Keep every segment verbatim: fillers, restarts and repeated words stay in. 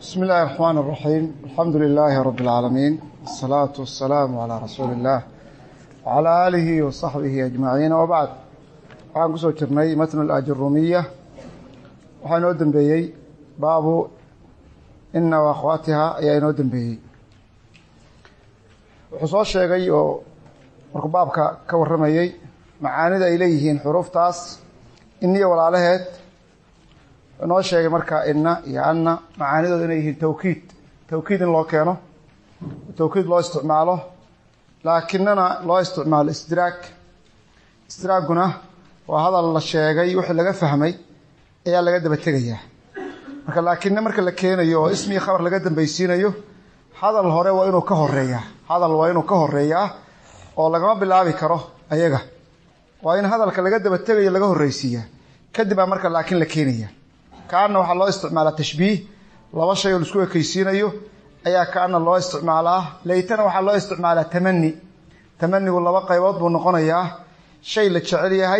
بسم الله الرحمن الرحيم الحمد لله رب العالمين والصلاة والسلام على رسول الله وعلى آله وصحبه أجمعين وبعد waxaan ku soo jirnay matn al-ajrumiya waxaan oo dambeeyay baabu inna wa akhwatiha ayaa inoo dambeeyay wuxuu soo sheegay oo markuu baabka ka waramayay macaanida ay leeyihiin xuruftaas inniyo walaalaheed inoo sheegay marka inna iyo anna macaanidooda inay yihiin tawkiid tawkiid in loo keeno tawkiid loo isticmaalo laakiinna loo isticmaalo istidraak istidraaguna waa hadal la sheegay wixii laga fahmay ayaa laga daba tegayaa marka laakiinna marka la keenayo oo ismi khabar laga dambaysiinayo hadal hore waa inuu ka horeeyaa hadal waa inuu ka horeeyaa oo lagama bilaabi karo ayaga waa in hadalka laga daba tegayo laga horeysiiyaa kadib baa marka laakiin la keenaya kaana waxaa loo isticmaalaa tashbiih laba shay oo isku ekaysiinayo ayaa kaana loo isticmaalaa laytana waxaa loo isticmaalaa tamani tamanigu laba qaybood buu noqonayaa shay la jecel yahay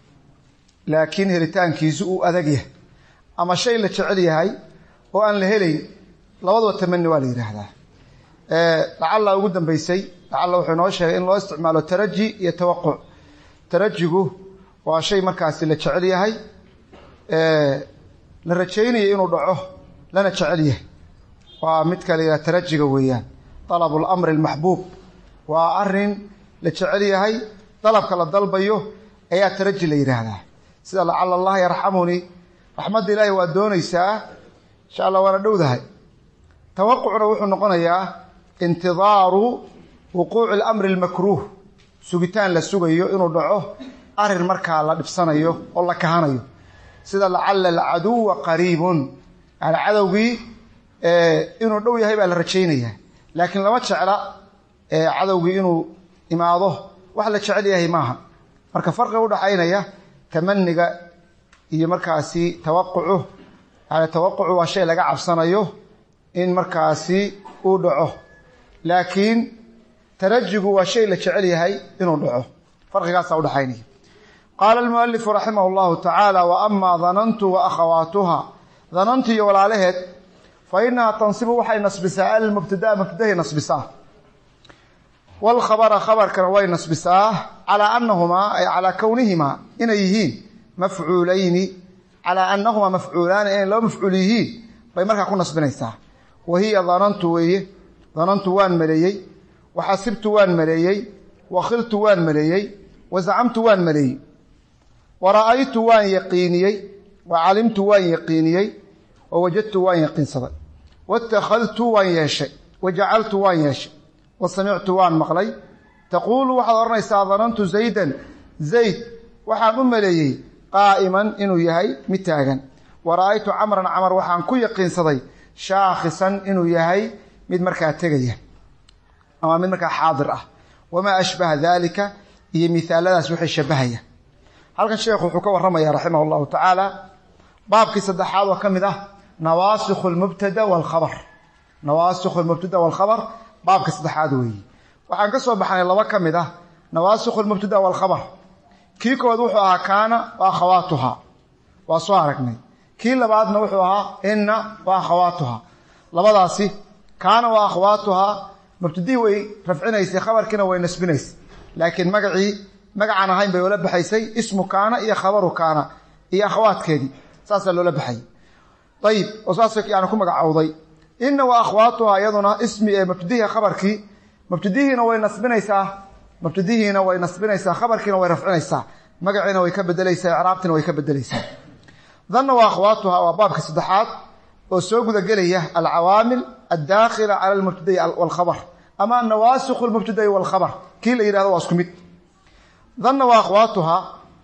laakiin helitaankiisu uu adag yahay ama shay la jecel yahay oo aan la helayn labadaba tamani waa la yiraahdaa ee lacalla ugu dambeysay lacalla wuxuu noo sheegay in loo isticmaalo taraji iyo tawaqquc tarajigu waa shay markaas la jecel yahay ee la rajaynayo inuu dhaco lana jecel yahay waa mid kale ila tarajiga weeyaan talabul amr al mahbub waa arin la jecel yahay talabka la dalbayo ayaa taraji la yiraahdaa sida lacalla allah yarhamuni rahmad ilaahi waa doonaysaa insha Allah wana dhowdahay tawaqqucna wuxuu noqonayaa intidaaru wuquu' al-amr al-makruh sugitaan la sugayo inuu dhaco arin marka la dhibsanayo oo la kahanayo sida lacalla al-aduwa qaribun ala adawgi ee inuu dhow yahay baa la rajaynayaa laakiin lama jecla ee adawgi inuu imaado wax la jecel yahay maaha marka farqi u dhaxaynaya tamaniga iyo markaasi tawaqqucu ala tawaqqucu waa shay laga cabsanayo in markaasi uu dhaco laakiin tarajigu waa shay la jecel yahay inuu dhaco farqigaas u dhaxaynaya قال المؤلف رحمه الله تعالى وأما ظننت وأخواتها ظننت ولاالهد فإنها تنصب وحي نصبساء المبتدا مبتدا نصبساء والخبر خبر كروي نصبساء على أنهما أي على كونهما إنيهين مفعولين على أنهما مفعولان إن لو مفعوليهين فيمرك أكون نصبنيساء وهي ظننت وهي ظننت وان مليي وحسبت وان مليي وخلت وان مليي وزعمت وان مليي ورأيت وان يقينيي وعلمت وان يقينيي ووجدت وان يقين صدق واتخذت وان يشي وجعلت وان يشي وسمعت وان مقلي تقول وحضرنا ظننت زيدا زيد وحان أمليي قائما إنو يهي متاغا ورأيت عمرا عمر وحان كو يقين صدي شاخصا إنو يهي مد مركا تغيه أما مد مركا حاضر أه وما أشبه ذلك هي مثال ذا وحي شبهيه halkan sheekhu wuxuu ka warramaya rahimahullahu ta'ala baabkii saddexaad oo kamid ah nawaasikhul mubtada wal khabar nawaasikhul mubtada wal khabar baabkii saddexaad weeyii waxaan ka soo baxnay laba kamid ah nawaasikhul mubtada wal khabar kii kood wuxuu ahaa kaana wa akhawatuha waa soo aragnay kii labaadna wuxuu ahaa inna wa akhawatuha labadaasi kaana wa akhawatuha mubtadii way rafcinaysay khabarkina way nasbinaysay laakiin magacii magacana hayn bay wala baxaysay ismu kaana iyo khabaru kaana iyo akhwaadkeedii saas loo baxay tayib wasaasik yaani ku magacawday inna wa akhwaatuha ayaduna ismi ee mubtadiha khabarkii mubtadihiina way nasbinaysaa mubtadihiina way nasbinaysaa khabarkiina way rafcinaysaa magaciina way ka bedelaysaa i'raabtina way ka bedelaysaa dhanna wa akhwaatuha waa baabka saddexaad oo soo guda galaya al-awaamil ad-daakhila ala al-mubtadi wal khabar ama nawasikh al-mubtadi wal khabar kii la yiraahdo waa isku mid dhanna wa akhwaatuha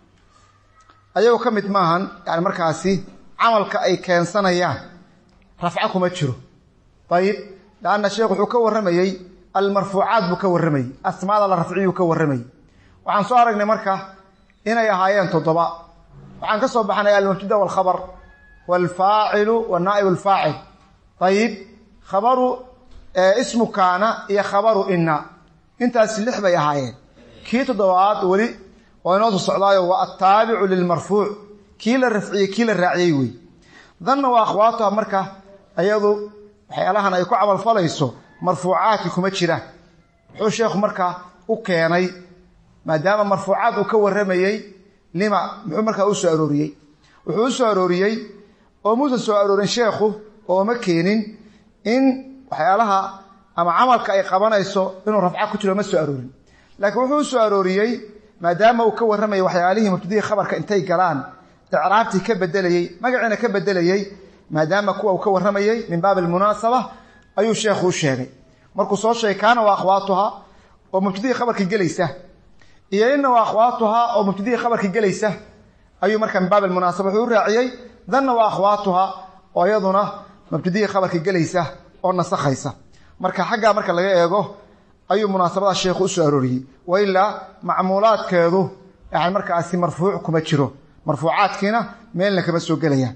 ayagu ka mid maahan yani markaasi camalka ay keensanayaan rafca kuma jiro tayib laana sheekhu wuxuu ka waramayay al-marfuucaat buu ka waramayay asmaada la rafciyu ka waramayay waxaan soo aragnay marka inay ahaayeen toddoba waxaan ka soo baxnay al-mubtada wal khabar wal faa'ilu wan naa'ib al faa'il tayib khabaru ismu kaana iyo khabaru inna intaas lix bay ahaayeen kii toddobaad wali oo inoo socdaayo waa at-taabi'u lil marfuu' kii la rafciye kii la raaciyay way dhanna wa akhwaatuha marka ayadu waxyaalahan ay ku camal falayso marfuucaadki kuma jiraan wuxuu sheekhu markaa u keenay maadaama marfuucaad uu ka waramayay lima muxuu markaa u soo arooriyey wuxuu u soo arooriyey oo muusan soo aroorin sheekhu oo ma keenin in waxyaalaha ama camalka ay qabanayso inuu rafca ku jiro ma soo aroorin laakiin wuxuu u soo arooriyey maadaama uu ka waramayay waxyaalihii mubtadii khabarka intay galaan icraabtii ka bedelayey magaciina ka bedelayey maadaama kuwa uu ka waramayay min baab almunaasaba ayuu sheekhu u sheegay markuu soo sheegay kaana waa akhwaatuha oo mubtadii khabarkii gelaysa iyo inna waa akhwaatuha oo mubtadii khabarkii gelaysa ayuu markaa min baab almunaasaba wuxuu u raaciyey danna waa akhwaatuha oo iyaduna mubtadii khabarkii gelaysa oo nasakhaysa marka xaggaa marka laga eego ayuu munaasabada sheekhu u soo arooriyey wa ilaa macmuulaadkeedu yani markaasi marfuuc kuma jiro marfuucaadkiina meelna kama soo gelayaan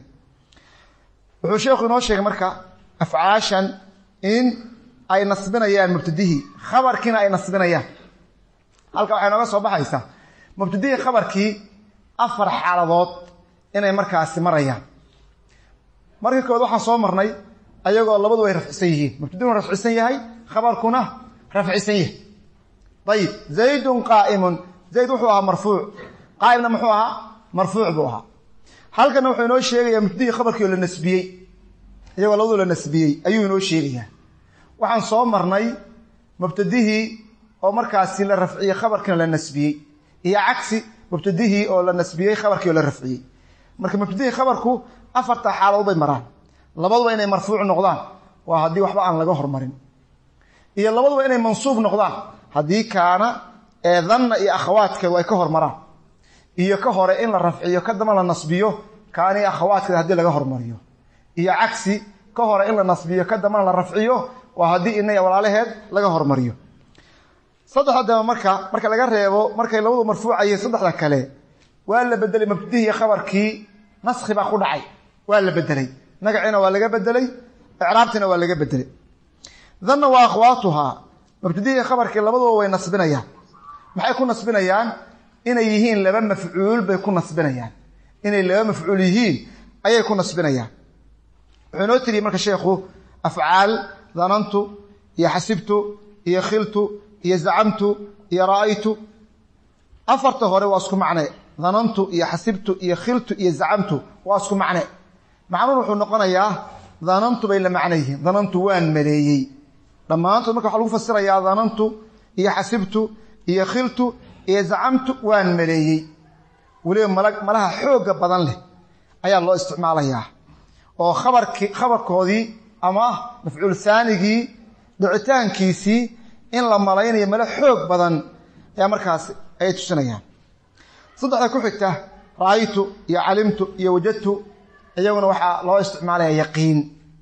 wuxuu sheekhu inoo sheegay marka afcaashan in ay nasbinayaan mubtadihii khabarkiina ay nasbinayaan halka waxay nooga soo baxaysaa mubtadihii khabarkii afar xaaladood inay markaasi marayaan markii kood waxaan soo marnay ayagoo labadu way rafcisan yihiin mubtadihuna rafcisan yahay khabarkuna rafcisan yahay ayib zaydun qaa'imun zayd wuxuu ahaa marfuuc qaa'imna muxuu ahaa marfuuc buu ahaa halkana wuxuu inoo sheegayaa mubtadihii khabarkii oo la nasbiyey iyagoo labadu la nasbiyey ayuu inoo sheegayaa waxaan soo marnay mubtadihii oo markaasi la rafciyey khabarkiina la nasbiyey iyo cagsi mubtadihii oo la nasbiyey khabarkii oo la rafciyey marka mubtadihii khabarku afarta xaaladood bay maraan labaduba inay marfuuc noqdaan waa haddii waxba aan laga hormarin iyo labaduba inay mansuub noqdaan haddii kaana ee danna iyo akhawaadkeedu ay ka hormaraan iyo ka hore in la rafciyo ka dama la nasbiyo kaani akhawaadkeeda haddii laga hormariyo iyo cagsi ka hore in la nasbiyo ka dambana la rafciyo waa haddii inay walaalaheed laga hormariyo saddexda dama marka marka laga reebo markay labadu marfuucayeen saddexda kale waa la bedelay mubtadihii khabarkii naskhi baa ku dhacay waa la bedelay magaciina waa laga bedelay icraabtiina waa laga bedelay danna waa akhwaatuhaa mubtadihii khabarkii labaduba way nasbinayaan maxay ku nasbinayaan inay yihiin laba mafcuul bay ku nasbinayaan inay laba mafcuul yihiin ayay ku nasbinayaan wuxuu inoo tiriyey marka sheekhu afcaal danantu iyo xasibtu iyo khiltu iyo zacamtu iyo ra'aytu afarta hore waa isku macne danantu iyo xasibtu iyo khiltu iyo zacamtu waa isku macne macnuhu wuxuu noqonayaa danantu bay la macno yihiin danantu waan maleeyey dhammaantood marka waxaa lagu fasirayaa danantu iyo xasibtu iyo khiltu iyo zacamtu waan maleeyey weliba malaha xooga badan leh ayaa loo isticmaalayaa oo khabarkii khabarkoodii ama mafcuul saanigii dhicitaankiisii in la malaynayo mala xoog badan ayaa markaas ay tusinayaan saddexda ku xigta ra'aytu iyo calimtu iyo wajadtu iyaguna waxaa loo isticmaalaya yaqiin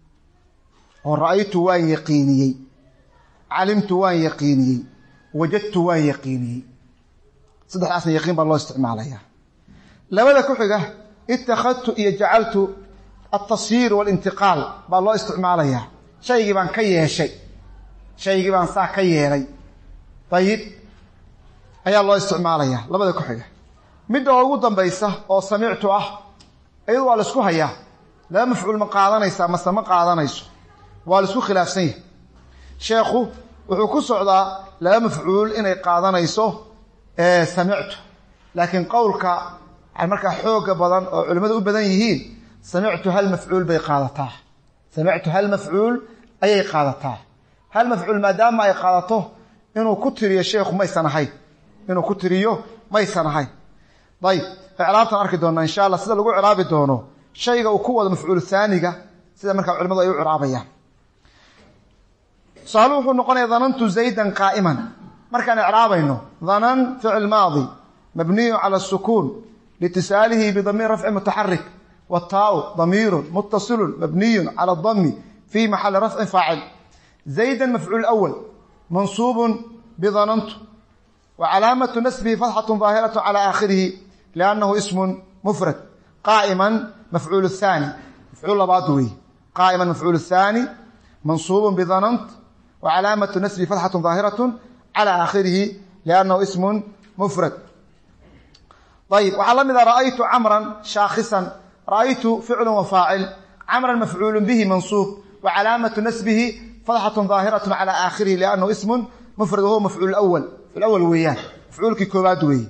oo ra'aytu waan yaqiiniyey calimtu waan yaqiiniyey wajadtu waan yaqiiniyey saddexdaasna yaqiin baa loo isticmaalaya labada ku xiga ittakhadtu iyo jacaltu التصيir والانتقاal baa loo isticmaalaya shaygii baan ka yeeshay shaygii baan saa ka yeelay ayib ayaa loo isticmaalaya labada ku xiga midda ugu dambaysa oo samictu ah iyadu waa la isku hayaa laba mafcuul ma qaadanaysaa mase ma qaadanayso waa la isku khilaafsan yahay sheekhu wuxuu ku socdaa laba mafcuul inay qaadanayso ee samictu laakiin qowlka markaa xooga badan oo culimmadu u badan yihiin samictu hal mafcuul bay qaadataa samictu hal mafcuul ayay qaadataa hal mafcuul maadaama ay qaadato inuu ku tiriyo sheekhu maysan ahayn inuu ku tiriyo maysan ahayn ayib icraabtan arki doonaa insha allah sida lagu ciraabi doono shayga uu ku wado mafcuul haaniga sida markaa culimadu ay u ciraabayaan saalu wuxuu noqonayaa danantu zaydan qaa'iman markaan icraabayno danan ficil maadi mabniyu cala asukuun liitisaalihi bidamiir rafci mutaxarik والتاء ضمير متصل مبني على الضم في محل رفع فاعل زيدا مفعول أول منصوب بظننت وعلامة نسبه فتحة ظاهرة على آخره لأنه اسم مفرد قائما مفعول الثاني مفعول بعضه قائما مفعول الثاني منصوب بظننت وعلامة نسبه فتحة ظاهرة على آخره لأنه اسم مفرد طيب وعلم إذا رأيت عمرا شاخصا رأيت فعل وفاعل عمرا مفعول به منصوب وعلامة نسبه فتحة ظاهرة على آخره لأنه اسم مفرد وهو مفعول الأول في الأول وياه مفعول كيكوباد وي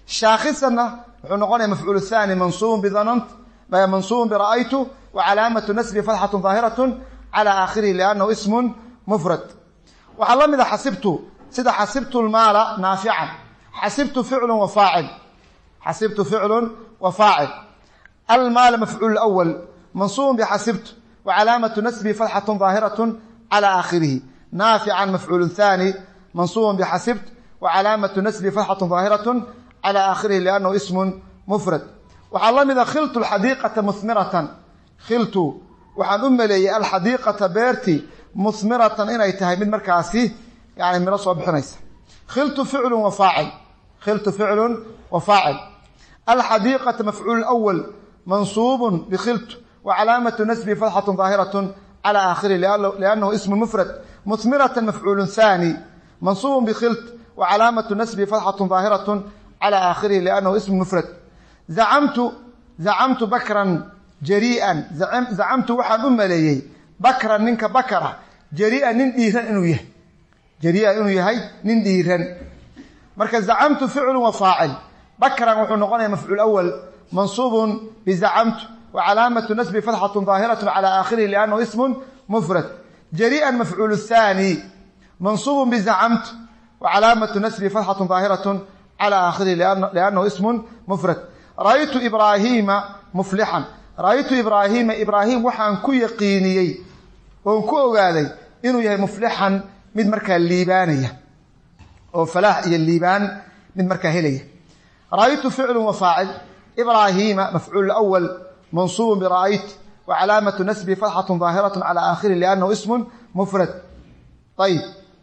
شاخصنا عنقنا مفعول الثاني منصوب بظننت منصوب برأيته وعلامة نسبه فتحة ظاهرة على آخره لأنه اسم مفرد وعلم إذا حسبت سيدا حسبت المال نافعا حسبت فعل وفاعل حسبت فعل وفاعل المال مفعول الأول منصوب بحسبت وعلامة نسبه فتحة ظاهرة على آخره نافعا مفعول ثاني منصوب بحسبت وعلامة نسبه فتحة ظاهرة على آخره لأنه اسم مفرد وعلم إذا خلت الحديقة مثمرة خلت وحن أملي الحديقة بيرتي مثمرة إن يتهي من مركاسي يعني من رسول بحنيس خلت فعل وفاعل خلت فعل وفاعل الحديقة مفعول الأول منصوب بخلت وعلامة نسبه فتحة ظاهرة على آخره لأنه اسم مفرد مثمرة مفعول ثاني منصوب بخلت وعلامة نسبه فتحة ظاهرة على آخره لأنه اسم مفرد زعمت زعمت بكرا جريئا زعم زعمت وحن أمليه بكرا منك بكرة جريئا ننديرا إنه يه جريئا إنه يهي ننديرا مركز زعمت فعل وفاعل بكرا وحن نقول مفعول الأول منصوب بزعمت وعلامة نسبه فتحة ظاهرة على آخره لأنه اسم مفرد جريئا مفعول الثاني منصوب بزعمت وعلامة نسبه فتحة ظاهرة على آخره لأنه, لأنه اسم مفرد رأيت إبراهيم مفلحا رأيت إبراهيم إبراهيم وحان كو يقينيي وانكو أغادي إنه يهي مفلحا من مركة الليبانية أو فلاح الليبان من مركة هلية رأيت فعل وفاعل إبراهيم مفعول الأول منصوب برأيت وعلامة نسبه فتحة ظاهرة على آخره لأنه اسم مفرد طيب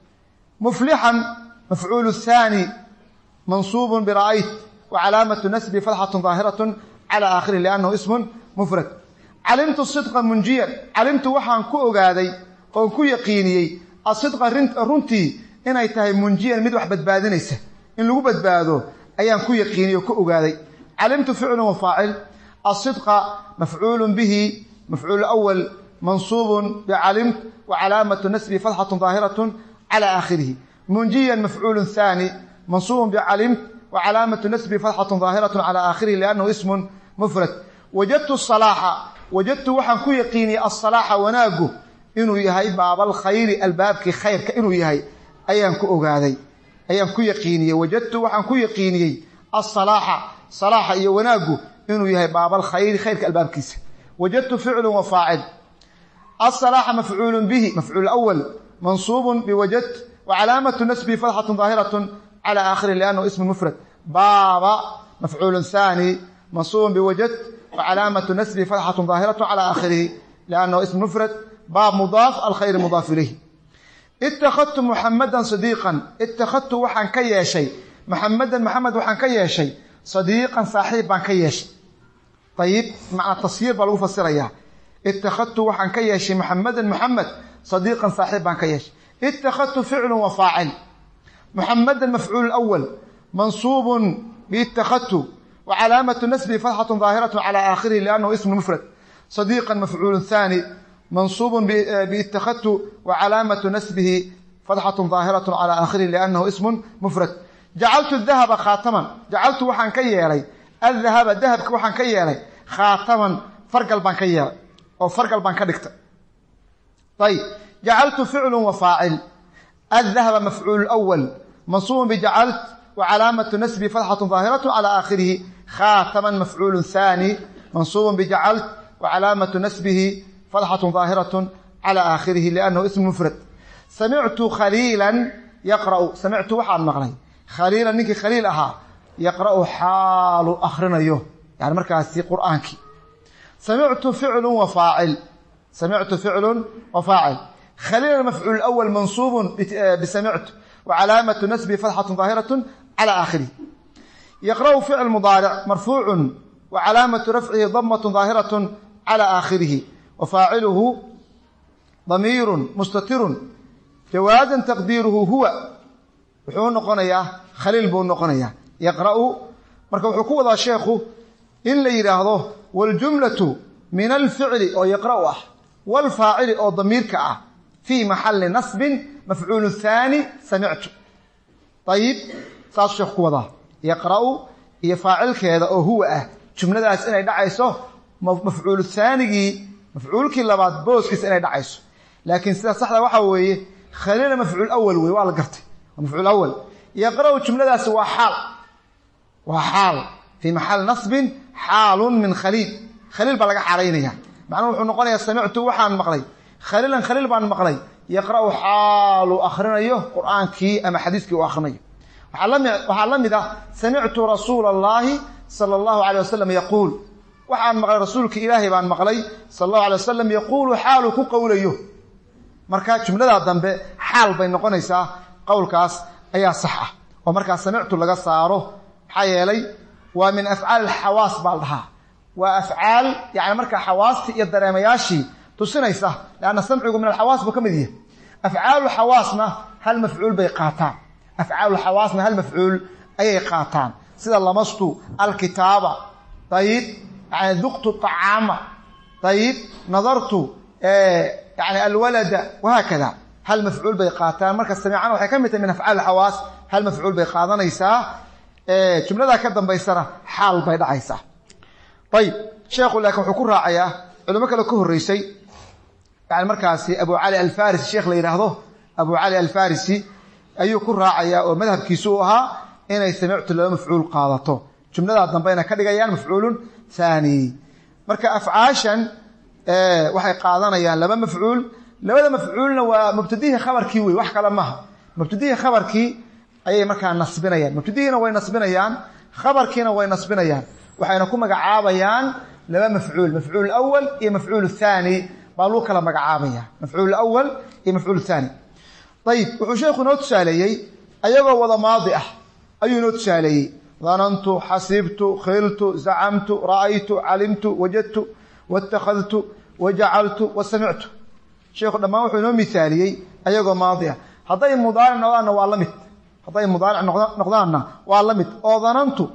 مفلحا مفعول الثاني منصوب برأيت وعلامة نسبه فتحة ظاهرة على آخره لأنه اسم مفرد علمت الصدق منجيا علمت وحان كو أغادي وان كو يقينيي الصدق رنتي إن يتهي منجيا مد وح بدبادنيسه إن لغو بدبادو أيان كو يقيني وكو أغادي علمت فعل وفاعل الصدق مفعول به مفعول الأول منصوب بعلمت وعلامة نسبه فتحة ظاهرة على آخره منجيا مفعول ثاني منصوب بعلمت وعلامة نسبه فتحة ظاهرة على آخره لأنه اسم مفرد وجدت الصلاح وجدت وحن كو يقيني الصلاح وناقه إنه يهي باب الخير الباب كي خير كإنه يهي أيان كو أغادي أيان كو يقيني وجدت وحن كو يقيني الصلاح صلاح إيه وناقه إنه يهي باب الخير خير كالباب كيس وجدت فعل وفاعل الصلاح مفعول به مفعول الأول منصوب بوجدت وعلامة نسبه فتحة ظاهرة على آخره لأنه اسم مفرد بابا مفعول ثاني منصوب بوجدت وعلامة نسبه فتحة ظاهرة على آخره لأنه اسم مفرد باب مضاف الخير مضاف إليه اتخذت محمدا صديقا اتخذت وحن كي شيء محمدا محمد وحن كي شيء صديقا صاحبا كي شيء طيب معنى التصير بلو فسريا اتخذت وحن كي شيء محمدا محمد صديقا صاحبا كي شيء اتخذت فعل وفاعل محمدا مفعول الأول منصوب باتخذت وعلامة نسبه فتحة ظاهرة على آخره لأنه اسم مفرد صديقا مفعول ثاني منصوب باتخذت وعلامة نسبه فتحة ظاهرة على آخره لأنه اسم مفرد جعلت الذهب خاتما جعلت وحن كيالي الذهب الذهب وحن كيالي خاتما فرق البنكية أو فرق البنكدكت طيب جعلت فعل وفاعل الذهب مفعول الأول منصوب بجعلت وعلامة نسبه فتحة ظاهرة على آخره خاتما مفعول ثاني منصوب بجعلت وعلامة نسبه فتحة ظاهرة على آخره لأنه اسم مفرد سمعت خليلا يقرأ سمعت وحال مغني خليلا نك خليل أها يقرأ حال أخرنا يوه يعني مركز قرآنك سمعت فعل وفاعل سمعت فعل وفاعل خليل المفعول الأول منصوب بسمعت وعلامة نسبه فتحة ظاهرة على آخره يقرأ فعل مضارع مرفوع وعلامة رفعه ضمة ظاهرة على آخره وفاعله ضمير مستتر جوازا تقديره هو وحو نقنيا خليل بو نقنيا يقرأ marka wuxuu ku wadaa sheekhu in la yiraahdo wal jumlatu min al fi'li oo yaqra'u ah والفاعل أو ضميرك آه في محل نصب مفعول ثاني سمعت طيب صار الشيخ كوضا يقرأ يفاعل كذا أو هو أه جملة أسئلة دعيسه مفعول الثاني مفعول كلا بعد بوس كسئلة دعيسه لكن سيدا صحدا وحوي خلينا مفعول أول وي والله قرتي مفعول أول يقرأ جملة سوى حال وحال في محل نصب حال من خليل خليل بلغ حالينها معناه وحو نقول سمعت وحان مقلي خليلا خليل بان مقلي يقرأ حال أخرنيه قرآن كي أما حديث كي وآخرنيه وحالم إذا سمعت رسول الله صلى الله عليه وسلم يقول وحان مقلي رسولك إلهي بان مقلي صلى الله عليه وسلم يقول حال كو قوليه marka jumlada dambe xaal bay noqonaysaa qowlkaas ayaa sax ah oo marka samictu laga saaro xayeelay waa min af'aal al-hawaas baldaha waa af'aal yaani marka hawaasti iyo dareemayaashii tusinaysa laana samcigu min al-hawaas buu kamid yahay af'aal al-hawaasna hal maf'uul bay qaataan af'aal al-hawaasna hal maf'uul ayay qaataan sida lamastu al-kitaaba tayib yani duqtu at-ta'ama tayib nadartu يعني الولد وهكذا هل مفعول بيقاتان مركز سمعنا وحي كمية من أفعال الحواس هل مفعول بيقاتان يسا جملة ذا كدن بيسرة حال بيدع يسا طيب شيخ لكم حكور راعية علمك لكوه الرئيسي يعني مركزي أبو علي الفارسي الشيخ اللي يرهضه أبو علي الفارسي أيو كور راعية ومذهب كيسوها إن يسمعت له مفعول قادته جملة ذا بينا كدقيان مفعول ثاني مركز أفعاشا ee waxay qaadanayaan laba mafcuul labada mafcuulna waa mubtadihi khabarkii way wax kala maaha mubtadihi khabarkii ayay markaa nasbinayaan mubtadihina way nasbinayaan khabarkiina way nasbinayaan waxayna ku magacaabayaan laba mafcuul mafcuul awwal iyo mafcuul thani baa loo kala magacaabayaa mafcuul awwal iyo mafcuul thani طيب wuxuu sheekhu noo tusaaleyay ayagoo wada maadi ah ayuu noo tusaaleyay dhanantu hasibtu khiltu za'amtu ra'aytu alimtu wajadtu واتخذت وجعلت وسمعت شيخ لما وحو نو مثاليي ايغو ماضيه هداي مضارع نقدان waa lamid هداي مضارع نقدان waa lamid oo dhanantu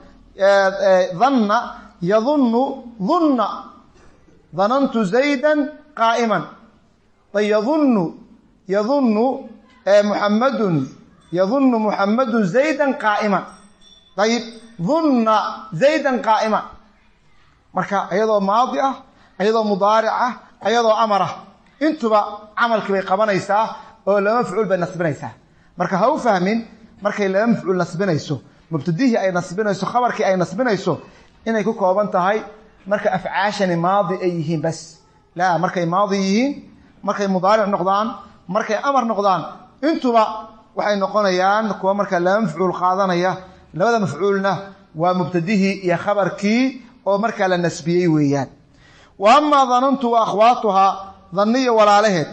dhanna yadhunnu dhanna dhanantu zaydan qa'iman yadhunnu yadhunnu muhammadun yadhunnu muhammadun zaydan qa'iman طيب ظن زيدا قائما marka ayadoo maadi ah ayadoo mudaaric ah ayadoo amar ah intuba amalkii bay qabanaysaa oo laba mafcuul bay nasbinaysaa marka ha u fahmin markay laba mafcuul nasbinayso mubtadihi ay nasbinayso khabarkii ay nasbinayso inay ku kooban tahay marka afcaashani maadi ay yihiin bas la markay maadi yihiin markay mudaaric noqdaan markay amar noqdaan intuba waxay noqonayaan kuwa marka laba mafcuul qaadanaya labada mafcuulna waa mubtadihi iyo khabarkii oo marka la nasbiyay weeyaan wa amma dhanantu wa akhwatuha dhanniya walaalaheed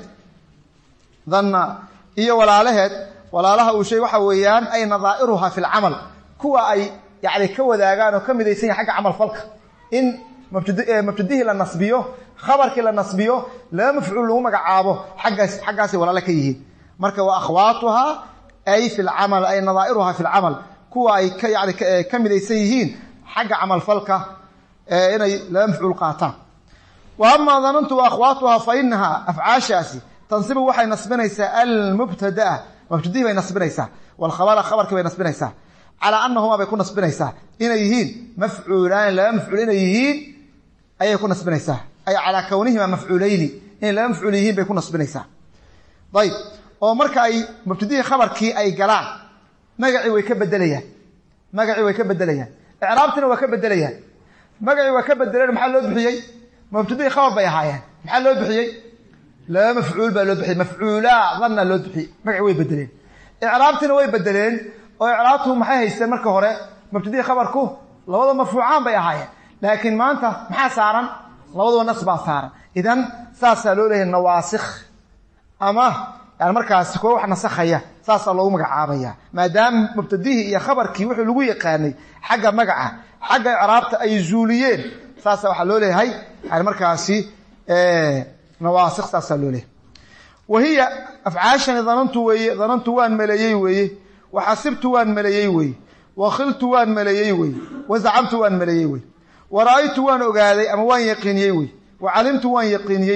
dhanna iyo walaalaheed walaalaha uu shay waxa weeyaan ay nadaa'iruha fil amal kuwa ay yaani ka wadaagaan oo kamidaysan xagga amal falka in mubtadihi la nasbiyo khabarkii la nasbiyo la mafcuul lagu magacaabo xaggaas xaggaas walaala ka yihiin marka wa akhwatuha ay fil amal ay nadaa'iruha fil amal kuwa ay ka yaani kamidaysan yihiin xagga amal falka inay la mafcuul qaataan wa amma dhanantu wa akhwatuha fa innaha af'aashasi tansibu waxay nasbinaysaa al mubtada mubtadihi bay nasbinaysaa wal khabara khabarka bay nasbinaysaa ala annahuma bay ku nasbinaysaa inay yihiin mafcuulaan la mafcuul inay yihiin ayay ku nasbinaysaa ay ala kawnihima mafcuulayni in la mafcuul yihiin bay ku nasbinaysaa dayib oo marka ay mubtadihi khabarkii ay galaan magaci way ka bedelayaan magaci way ka bedelayaan i'raabtina waa ka bedelayaan magaci waa ka bedeleen maxaa loo bixiyay mubtadihi khabar bay ahaayeen maxaa loo bixiyay la mafcuul baa loo bixiyay mafcuula dhanna loo bixiyay magaci way bedeleen i'raabtina way bedeleen oo i'raabtu maxay haysteen marka hore mubtadihi khabarku labada marfuucaan bay ahaayeen laakiin maanta maxaa saaran labadaba nasba saaran idan saasa loo leeyahay nawaasikh ama يعني markaas ko wax nasakhaya saasa loogu magacaabaya maadaama mubtadihi iyo khabarkii wuxuu lagu yaqaanay xagga magaca xagga i'raabta ay zuuliyeen saasa waxa loo leeyahay yani markaasi ee nawaasikh saasa loo leeyahay wahiya af'aashan dhanantu weeye dhanantu waan maleeyay weeye wa hasibtu waan maleeyay weeye wa khiltu waan maleeyay weeye wa za'amtu waan maleeyay weeye wa ra'aytu waan ogaaday ama waan yaqiiniyay weeye wa alimtu waan yaqiiniyay weeye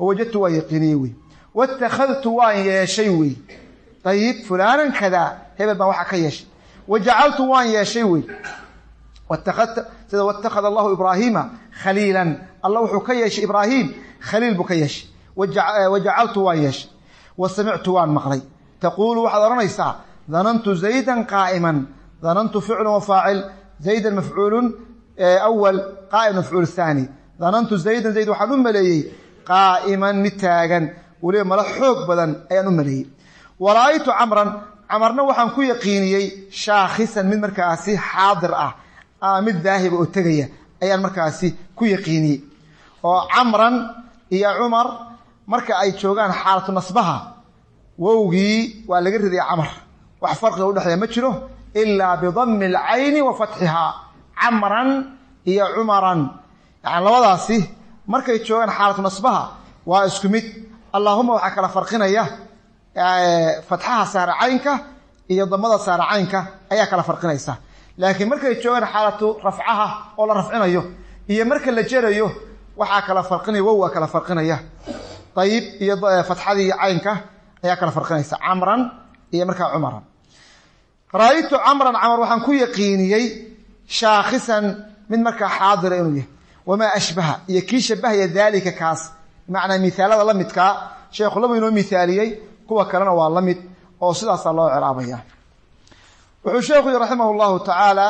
ووجدت ويقيني وي واتخذت وان يشي وي طيب فلانا كذا هبل ما وحا كيش وجعلت وان يشي وي واتخذت واتخذ الله إبراهيم خليلا الله وحو كيش إبراهيم خليل بكيش وجع وجعلت وان يش وسمعت وان مقلي تقول وحضرنيسا ظننت زيدا قائما ظننت فعل وفاعل زيدا مفعول أول قائم مفعول الثاني ظننت زيدا زيد وحن أملي قائما نتاغا وليه ملا حوق بدن أيان أملي ورأيت عمرا عمرنا وحن كو يقينيي شاخصا من مركاسي حاضر أه آمد ذاهب أتغيى أيان مركاسي كو يقيني وعمرا يا عمر مركا أي جوغان حالة نصبها ووغي ولغير ذي عمر وحفرق له دحيا ما جيره إلا بضم العين وفتحها عمرا يا عمرا يعني لبداسي markay joogan xaalatu nasbaha waa isku mid allahumma waxa kala farqinaya ee fathaha saaracaynka iyo damada saaracaynka ayaa kala farqinaysa laakiin markay joogan xaalatu rafcaha oo la rafcinayo iyo marka la jerayo waxa kala farqinaya waa kala farqinaya tayib iyo fathadii aynka ayaa kala farqinaysa amran iyo marka umaran raaytu amran amar waxaan ku yaqiiniyay shaakhisan min marka xaadir inuu yahay وما أشبه يكي شبه ذلك كاس معنى مثال هذا لمد كا شيخ الله بينه مثاليي كوا كلنا واللمد أو صلى الله عليه وشيخ رحمه الله تعالى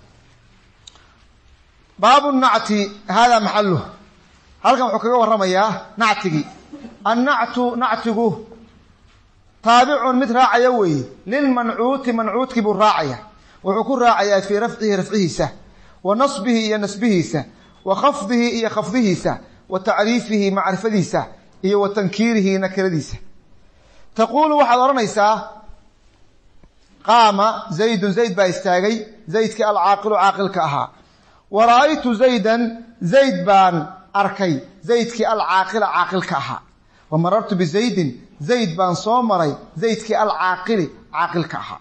باب النعت هذا محله هل كان حكيه ورمياه نعتقي النعت نعتقه تابع مثل راعيوي للمنعوت منعوت كبر راعية وحكون راعية في رفعه رفعه سه ونصبه ينسبه سه وخفضه إيا خفضه سه وتعريفه معرفته سه إيا وتنكيره نكرده سه تقول وحضرنيسا قام زيد زيد بايستاغي زيد كالعاقل عاقل كأها ورأيت زيدا زيد بان أركي زيد كالعاقل عاقل كأها ومررت بزيد زيد بان صومري زيد كالعاقل عاقل كأها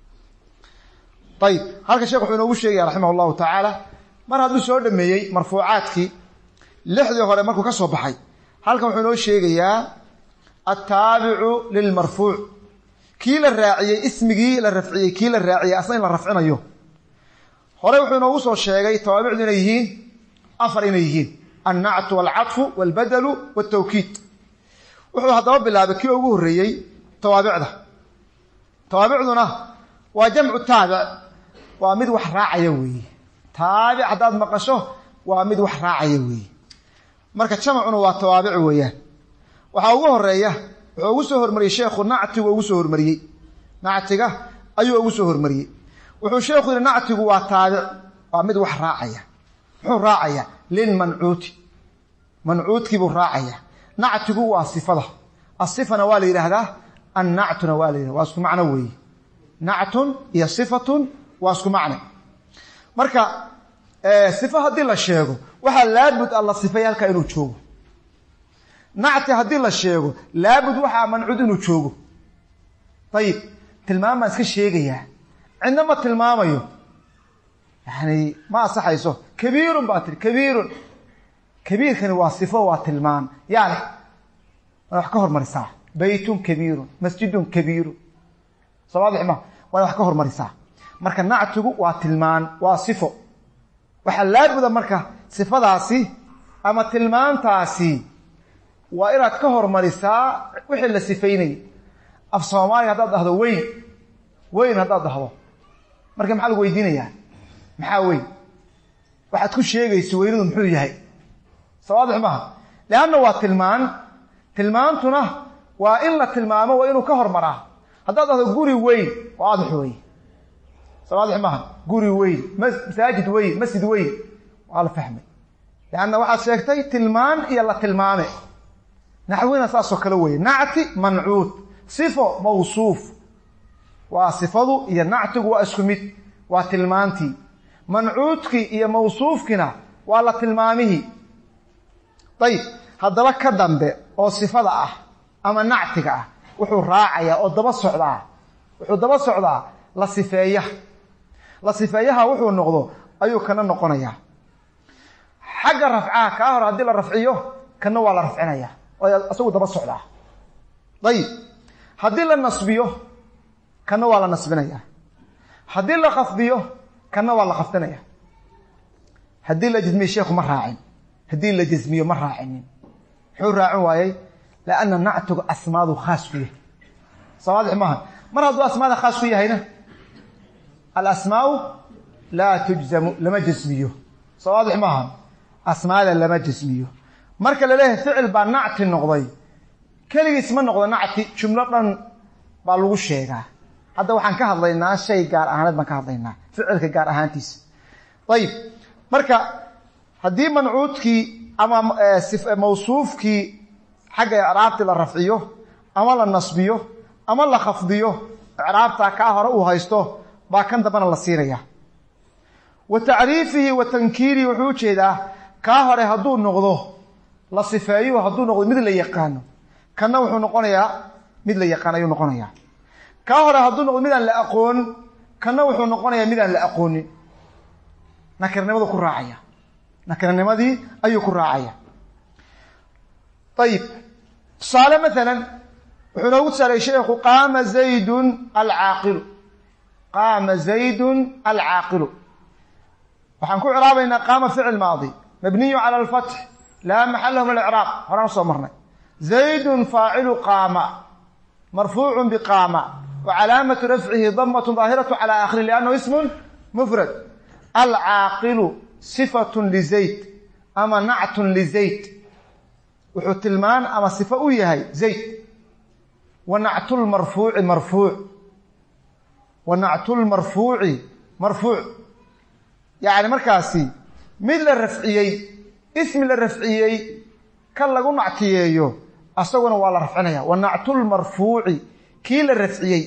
طيب هلك الشيخ حنوب الشيخ رحمه الله تعالى mar haduu soo dhameeyay marfuucaadkii lixdii hore markuu ka soo baxay halkan wuxuu noo sheegayaa at-taabi'u lil marfuu' kii la raaciyay ismigii la rafciyay kii la raaciyay asna la rafcinayo hore wuxuu noo soo sheegay taabi'u inay yihiin afar inay yihiin an-na'tu wal-'atfu wal-badalu wat-tawkiid wuxuu hadaba bilaabay kii ugu horeeyay taabi'da taabi'duna waa jamcu taabi' waa mid wax raacaya weey taabic hadaad maqasho waa mid wax raacaya weey marka jamacuna waa taabic weeyaan waxa ugu horeeya wuxuu ugu soo hormariyay sheekhu nactigu ugu soo hormariyay nactiga ayuu ugu soo hormariyay wuxuu sheekhu yiri nactigu waa taabic waa mid wax raacaya wuxuu raacaya lin man'uuti man'uutki buu raacaya nactigu waa sifada as-sifana waa la yiraahdaa an-na'tuna waa la yiraahdaa waa isku macna weey na'tun iyo sifatun waa isku macna marka ee sifa hadii la sheego waxa laabud alla sifayalka inuu joogo nacti hadii la sheego laabud waxa man'ud inuu joogo tayib tilmaama iska sheegaya عندما tilmaamayo yani ma saxayso kabiirun baatir kabiirun kabiirkan waa sifo waa tilmaam yani wax ka hormarisaa baytun kabiirun masjidun kabiirun sawaadix ma wax ka hormarisaa marka nactigu waa tilmaan waa sifo waxa laabud marka sifadaasi ama tilmaantaasi waa inaad ka hormarisaa wixii la sifaynay af Soomaali hadaad dhahdo weyn weyn hadaad dhahdo marka maxaa lagu weydiinayaa maxaa weyn waxaad ku sheegayso weynadu muxuu yahay sawaadix ma laana waa tilmaan tilmaantuna waa in la tilmaamo waa inuu ka hormaraa hadaad dhahdo guri weyn waa adxooy sawaadix ma guri weyn masaajid weyn masjid weyn wala fahmay laana waxaad sheegtay tilmaan iyo la tilmaame naxwina saaso kala weey nacti man'uut sifo mawsuuf waa sifadu iyo nactigu waa isku mid waa tilmaanti man'uutki iyo mawsuufkina waa la tilmaamihi tayib hadaba ka dambe oo sifada ah ama nactiga ah wuxuu raacaya oo daba socdaa wuxuu daba socdaa la sifeeya la sifeeyaha wuxuu noqdo ayuu kana noqonaya xagga rafcaha ka hor hadii la rafciyo kana waa la rafcinaya oo asagu daba socdaa dayib haddii la nasbiyo kana waa la nasbinayaa haddii la khafdiyo kana waa la khafdinayaa haddii la jazmiyo sheekhu ma raacin haddii la jazmiyo ma raacinin muxuu raacin waayey laanna nactuga asmaadu khaas ku yahay sawaadix maaha mar hadduu asmaada khaas ku yahayna alasmaau laa tujzamu lama jazmiyo sawaadix maaha asmaada lama jazmiyo marka la leeyahay ficil baa nacti noqday keligiis ma noqdo nacti jumlo dhan baa lagu sheegaa hadda waxaan ka hadlaynaa shay gaar ahaaneed baan ka hadlaynaa ficilka gaar ahaantiisa ayib marka haddii mancuudkii ama mawsuufkii xagga icraabti la rafciyo ama la nasbiyo ama la khafdiyo icraabtaa kaa hore uu haysto baa kan dambana la siinaya wa tacriifihi wa tankiirihi wuxuu ujeedaa kaa hore hadduu noqdo la sifeeyo hadduu noqdo mid la yaqaano kana wuxuu noqonayaa mid la yaqaan ayuu noqonayaa kaa hore hadduu noqdo midaan la aqoon kana wuxuu noqonayaa midaan la aqoonin nakirnimadu ku raacaya nakirnimadii ayuu ku raacaya ayib tusaale maalan wuxuu noogu tusaalay sheekhu qaama zaydun alcaaqilu qaama zaydun alcaaqilu waxaan ku ciraabaynaa qaama ficil maadi mabniyu cala alfatx laa maxala min alcraab horaan usoo marnay zaydun faacilu qaama marfuucu biqaama wa calaamatu rafcihi damatun daahiratu cala aakhiri liannahu ismun mufrad alcaaqilu sifatun lizayd ama nactun lizayd wuxuu tilmaan ama sifo u yahay zayd wa nactulmarfuuci marfuuc wa nactulmarfuuci marfuuc yacni markaasi mid la rafciyey ismi la rafciyey kan lagu nactiyeeyo asaguna waa la rafcinaya wa nactulmarfuuci kii la rafciyey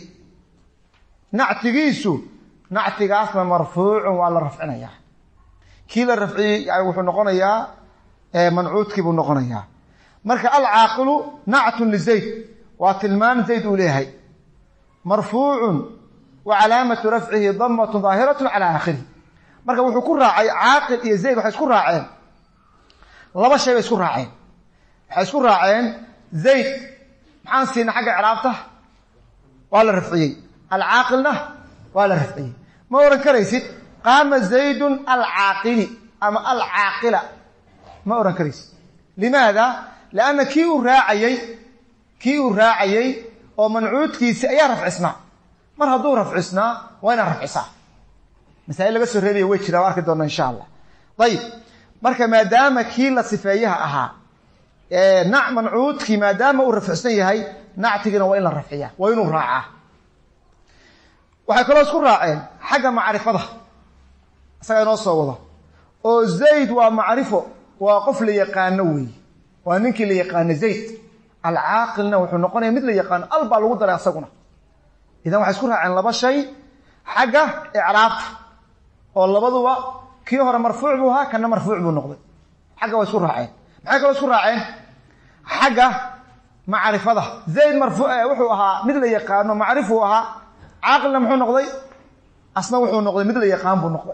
nactigiisu nactigaasna marfuucun waa la rafcinaya kii la rafciyey yani wuxuu noqonayaa mancuudkii buu noqonayaa marka alcaaqilu nactun lizayd waa tilmaan zayd uu leeyahay marfuucun wa calaamatu rafcihi damatun daahiratun cala aakhirih marka wuxuu ku raacay caaqil iyo zayd waxay isku raaceen laba shay bay isku raaceen waxay isku raaceen zayd maxaan siina xagga icraabta waa la rafciyey alcaaqilna waa la rafciyey ma oran karaysid qaama zaydun alcaaqili ama alcaaqila ma oran karaysid limaada lianna kii uu raacayey kii uu raacayey oo mancuudkiisi ayaa rafcisnaa mar hadduu rafcisnaa waa inaad rafcisaa masaa'il laga soo reebaya way jiraa waa arki doona insha allah ayib marka maadaama kii la sifeeyaha ahaa nac mancuudkii maadaama uu rafcsan yahay nactigiina waa in la rafciyaa waa inuu raacaa waxay kaloo isku raaceen xagga macrifada isagaa inoo soo wada oo zayd waa macrifo waa qof la yaqaano weeye waa ninkii la yaqaano zayd alcaaqilna wuxuu noqonaya mid la yaqaano al baa lagu daray asaguna idan waxay isku raaceen laba shay xagga icraabta oo labaduba kii hore marfuuc buu ahaa kana marfuuc buu noqday xagga way isku raaceen maxay kaloo isku raaceen xagga macrifada zayd marfuuc wuxuu ahaa mid la yaqaano macrifuu ahaa caaqilna muxuu noqday asna wuxuu noqday mid la yaqaan buu noqday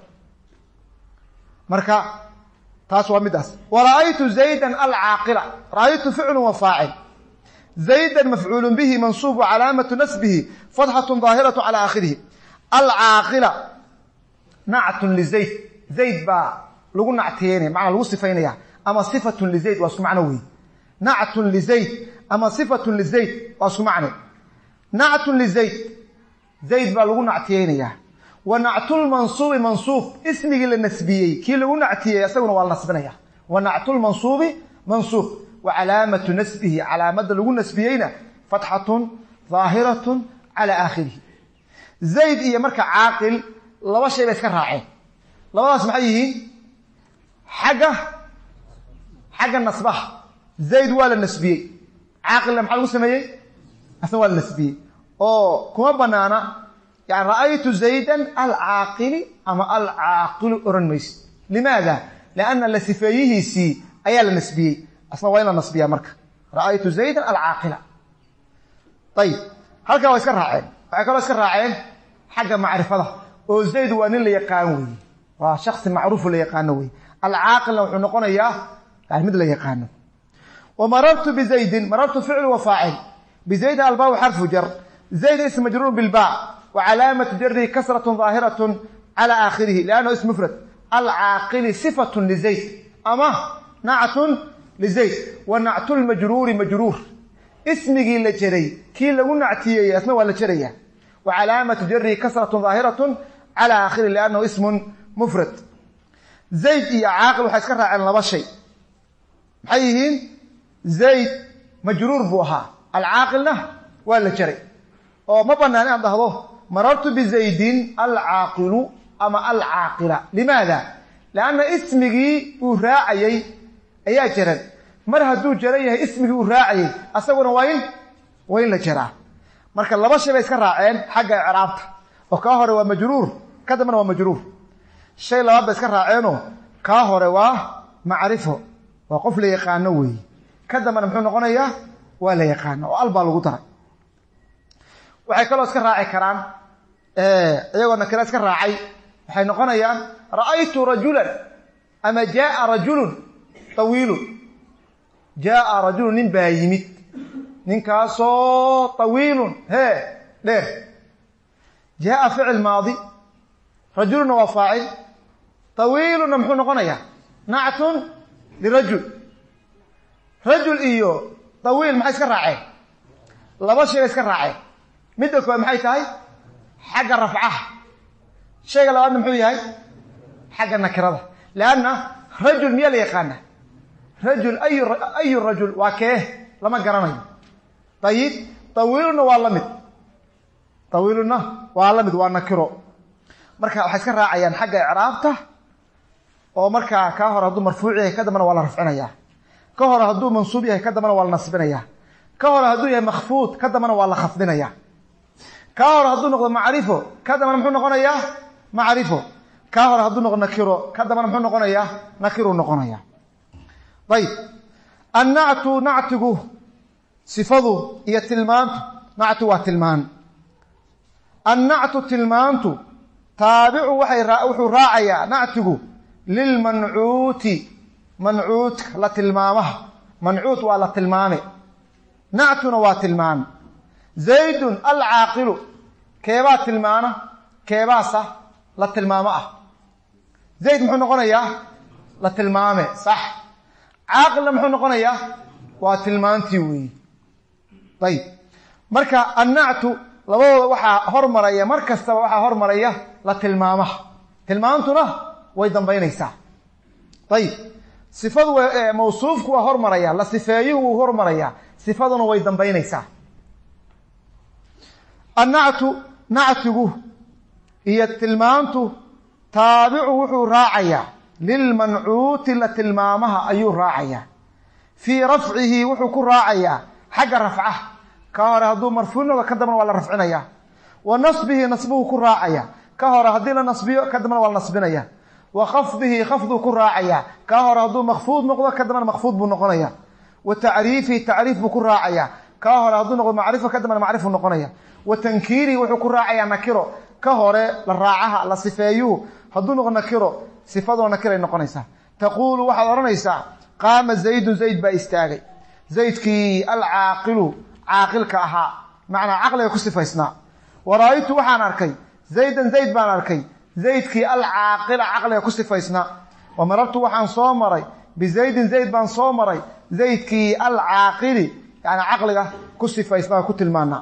marka taas waa midaas wara'aytu zaydan alcaaqila ra'aytu ficlu wa faacil zaydan mafcuul bihi mansuub wa calaamatu nasbihi fathatun daahiratu cala aakhirih alcaaqila nactun lizayd zayd baa lagu nactiyeynaya macnaa lagu sifaynaya ama sifatun lizayd waa isku macno weeye nactun lizayd ama sifatun lizayd waa isku macne nactun lizayd zayd baa lagu nactiyeynaya wa nactulmansuubi mansuub ismigii la nasbiyey kii lagu nactiyey isaguna waa la nasbinaya wa nactulmansuubi mansuub wa calaamatu nasbihi calaamada lagu nasbiyeyna fatxatun daahiratun cala aakhirihi zayd iyo marka caaqil laba shay bay iska raaceen labadaas maxay yihiin xagga xagga nasbaha zayd waa la nasbiyey caaqilna maxaa lagu sameeyey asna waa la nasbiyey oo kuma banaana yani ra'aytu zaydan alcaaqili ama alcaaqilu oran mayse limaada lianna la sifeeyihiisii ayaa la nasbiyey asna waa in la nasbiyaa marka ra'aytu zaydan alcaaqila ayib halkaa waa iska raaceen waxay kaloo iska raaceen xagga macrifada oo zayd waa nin la yaqaan weeye waa shaksi macruufu la yaqaano weye alcaaqilna wuxuu noqonayaa yani mid la yaqaano ومررت بزيد مررت فعل وفاعل بزيد الباء حرف جر زيد اسم مجرور بالباء وعلامة جره كسرة ظاهرة على آخره لأنه اسم مفرد العاقل صفة لزيد أما نعت لزيد ونعت المجرور مجرور اسمه لجري كي لو نعتيه اسمه ولا جريه وعلامة جره كسرة ظاهرة على آخره لأنه اسم مفرد زيد يا عاقل وحيسكرها عن لبا شيء حيهين زيد مجرور بوها العاقل له ولا جري او ما بناني ان دهدو مررت بزيد العاقل اما العاقله لماذا لان اسمي وراعي ايا جرن mar haduu jaray ismigi uu raacay asaguna wayn wayn la jira marka laba shay bay iska raaceen xagga i'raabta oo ka hore waa majruur ka dambana waa majruur shay laba bay iska raaceen oo ka hore waa macrifo waa qof la yaqaan weey ka dambana muxuu noqonayaa waa la yaqaan oo alba lagu daray waxay kala iska raaci karaan ee iyagoo kala iska raacay waxay noqonayaan ra'aytu rajulan ama jaa rajulun طويل جاء رجل من بايمت نكاسو طويل هي ليه جاء فعل ماضي رجل وفاعل طويل نمحو نقنيا نعت لرجل رجل ايو طويل ما اسك راعي لبا شيء اسك راعي مدك ما هي تahay حق رفعه شيء لو انه يحيى حق النكره لان رجل ميل يقانا رجل اي اي رجل واكيه لما قرناي طيب طويلنا والمد طويلنا والمد ونكرو marka waxa iska raacayaan xagga i'raabta oo marka ka hor haduu marfuuc yahay ka dambana waa la rafcinaya ka hor haduu mansuub yahay ka dambana waa la nasbinaya ka hor haduu yahay makhfuud ka dambana waa la khafdinaya ka hor haduu noqdo macrifo ka dambana muxuu noqonayaa macrifo ka hor haduu noqdo nakiro ka dambana muxuu noqonayaa nakiro noqonayaa طيب النعت نعته صفته هي تلمان نعت وتلمان النعت تلمانت تابع وحي راعيا نعته للمنعوت منعوت لا تلمامه منعوت ولا تلمامه نعتنا وتلمان زيد العاقل كيبا تلمانه كيباسه لا تلمامه زيد محو نقونيا لا تلمامه صح عاقل محو نقونيا waa tilmaantii weey طيب marka annactu labadooda waxa hormaraya markasta waxa hormaraya la tilmaamaha tilmaantuna way dambaynaysaa طيب sifadu mawsuufku waa hormaraya la sifeeyo uu hormaraya sifaduna way dambaynaysaa annactu nactugu iyo tilmaantu taabicu wuxuu raacaya lil man'uuti la tilmaamaha ayuu raacaya في رفعه وحو كراعيا حق رفعه كهر هدو مرفوع وكدمنا ولا رفعنيا ونصبه نصبه كراعيا كهر هدينا نصبيه كدمنا ولا نصبنيا وخفضه خفضه كراعيا كهر هدو مخفوض نقضه كدمنا مخفوض بنقنيا وتعريفه تعريف بكراعيا كهر هدو نقض معرفه كدمنا معرفه نقنيا وتنكيري وحو كراعيا نكره كهر لراعها لا صفايو هدو نقض نكره صفاده نكره نقنيسا تقول واحد ورنيسا قام زيد زيد باستاغي زيد كي العاقل عاقل كاها معنى عقل يكسفيسنا ورايت وحان اركي زيدا زيد بان اركي زيد كي العاقل عقل يكسفيسنا ومررت وحان صومري بزيد زيد بان صومري زيد كي العاقل يعني عقل كسفيسنا كتلمانا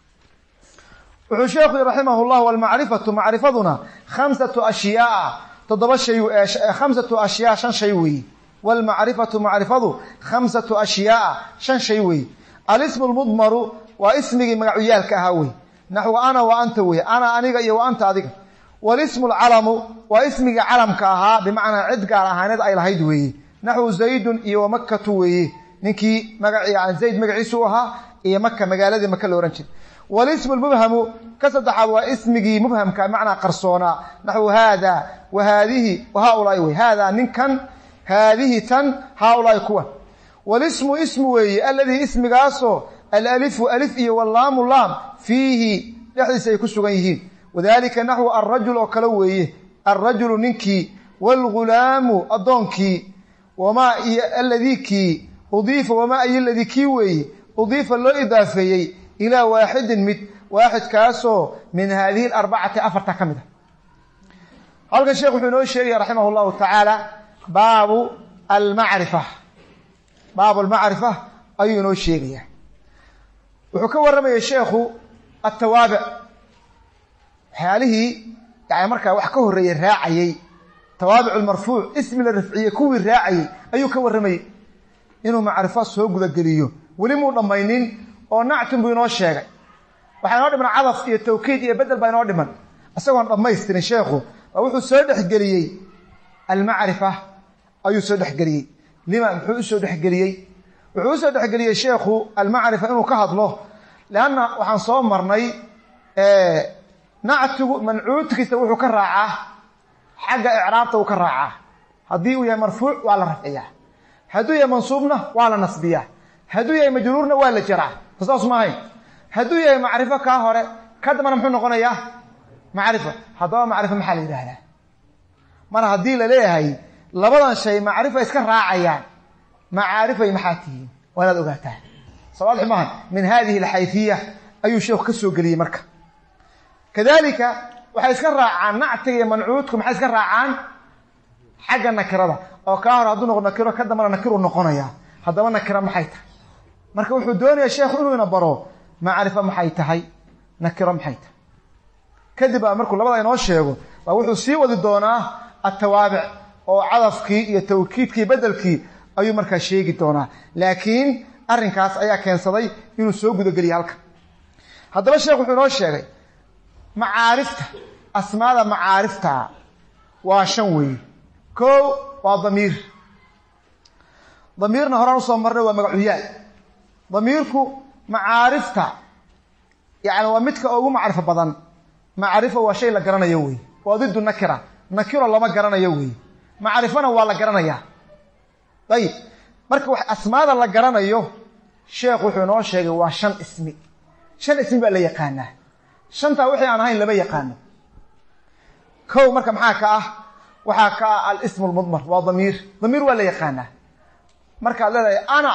وشيخ رحمه الله والمعرفة معرفتنا خمسة أشياء تضرب شيء خمسة أشياء شن شيء والمعرفة معرفته خمسة أشياء شن شيء الاسم المضمر واسمه مغعيالك هاوي نحو أنا وأنت وي أنا أنيق وأنت أديك والاسم العلم واسمه علمك ها بمعنى عد قال هاند أي لهيد وي نحو زيد إيو مكة وي نكي مغعي عن زيد مغعيسوها إيو مكة مقالة مكة لورنشد والاسم المبهم كسدح واسمه مبهم كمعنى قرصونا نحو هذا وهذه وهؤلاء وي هذا نكن هذه تن هؤلاء كوا والاسم اسم وي الذي اسم قاسو الالف الف واللام واللام فيه يحدث يكسغان يهين وذلك نحو الرجل وكلويه الرجل ننكي والغلام أدونكي وما الذي كي udiifa wamaa ay ladii kii weeye udiifa loo idaafeeyey ilaa waaxidin mid waaxidkaasoo min haadihi alarbacati afarta ka mid a halkan sheekh wuxuu inoo sheegaya raximah allahu tacaala baabu almacrifa baabu almacrifa ayuu inoo sheegaya wuxuu ka warramayay sheekhu altawaabic waxyaalihii yani markaa wax ka horreeyey raacayey tawaabic almarfuuc ismi la rafciyey kuwii raacayey ayuu ka warramayey inuu macrifo soo gudageliyo weli muu dhammaynin oo nactun buu inoo sheegay waxaa inoo dhiman cadaf iyo tawkiid iyo bedel baa inoo dhiman isagoon dhammaystirin sheekhu baa wuxuu soo dhexgeliyey almacrifa ayuu soo dhexgeliyey lima muxuu u soo dhexgeliyey wuxuu u soo dhexgeliyey sheekhu almacrifa inuu ka hadlo leanna waxaan soo marnay nactigu mancuudkiisa wuxuu ka raacaa xagga icraabta uu ka raacaa haddii uu yahay marfuuc waa la rafciyaa hadduu yahay mansuubna waa la nasbiyaa hadduu yahay majruurna waa la jaraa saas ma ahayn hadduu yahay macrifo kaa hore ka dambana muxuu noqonayaa macrifo haddaba macrifo maxaa la yidhaahdaa mar haddii la leeyahay labadan shay macrifa iska raacayaan macaarifay maxaa tihiin waa inaad ogaataa sawaadix maahan min hadihi alxayfiya ayuu sheekhu ka soo geliyey marka kadalika waxay iska raacaan nactiga iyo mancuudku maxay iska raacaan xagga nakirada oo kaa hore hadduu noqo nakiro ka dambana nakiru noqonaya haddaba nakira maxay tahay marka wuxuu doonayaa sheekhu inuu ina baro macrifo maxay tahay nakiro maxay tahay kadib baa markuu labada inoo sheego baa wuxuu sii wadi doonaa atawaabic oo cadafkii iyo tawkiidkii bedelkii ayuu markaa sheegi doonaa laakiin arrinkaas ayaa keensaday inuu soo gudageliyo halka haddaba sheekh wuxuu inoo sheegay macaarifta asmaada macaarifta waa shan weeye kow waa damiir damiirna horaan usoo marnay waa magacuyaal damiirku macaarifta yani waa midka ugu macrifo badan macrifo waa shay la garanayo wey waa diddu nakira nakiro lama garanayo wey macrifona waa la garanayaa ayib marka wax asmaada la garanayo sheekh wuxuu inoo sheegay waa shan ismi shan ismi baa la yaqaanaa shantaa wixii aan ahayn lama yaqaano kow marka maxaa ka ah waxaa ka ah alismu lmudmar waa damiir damiir waa la yaqaanaa markaad leedahay ana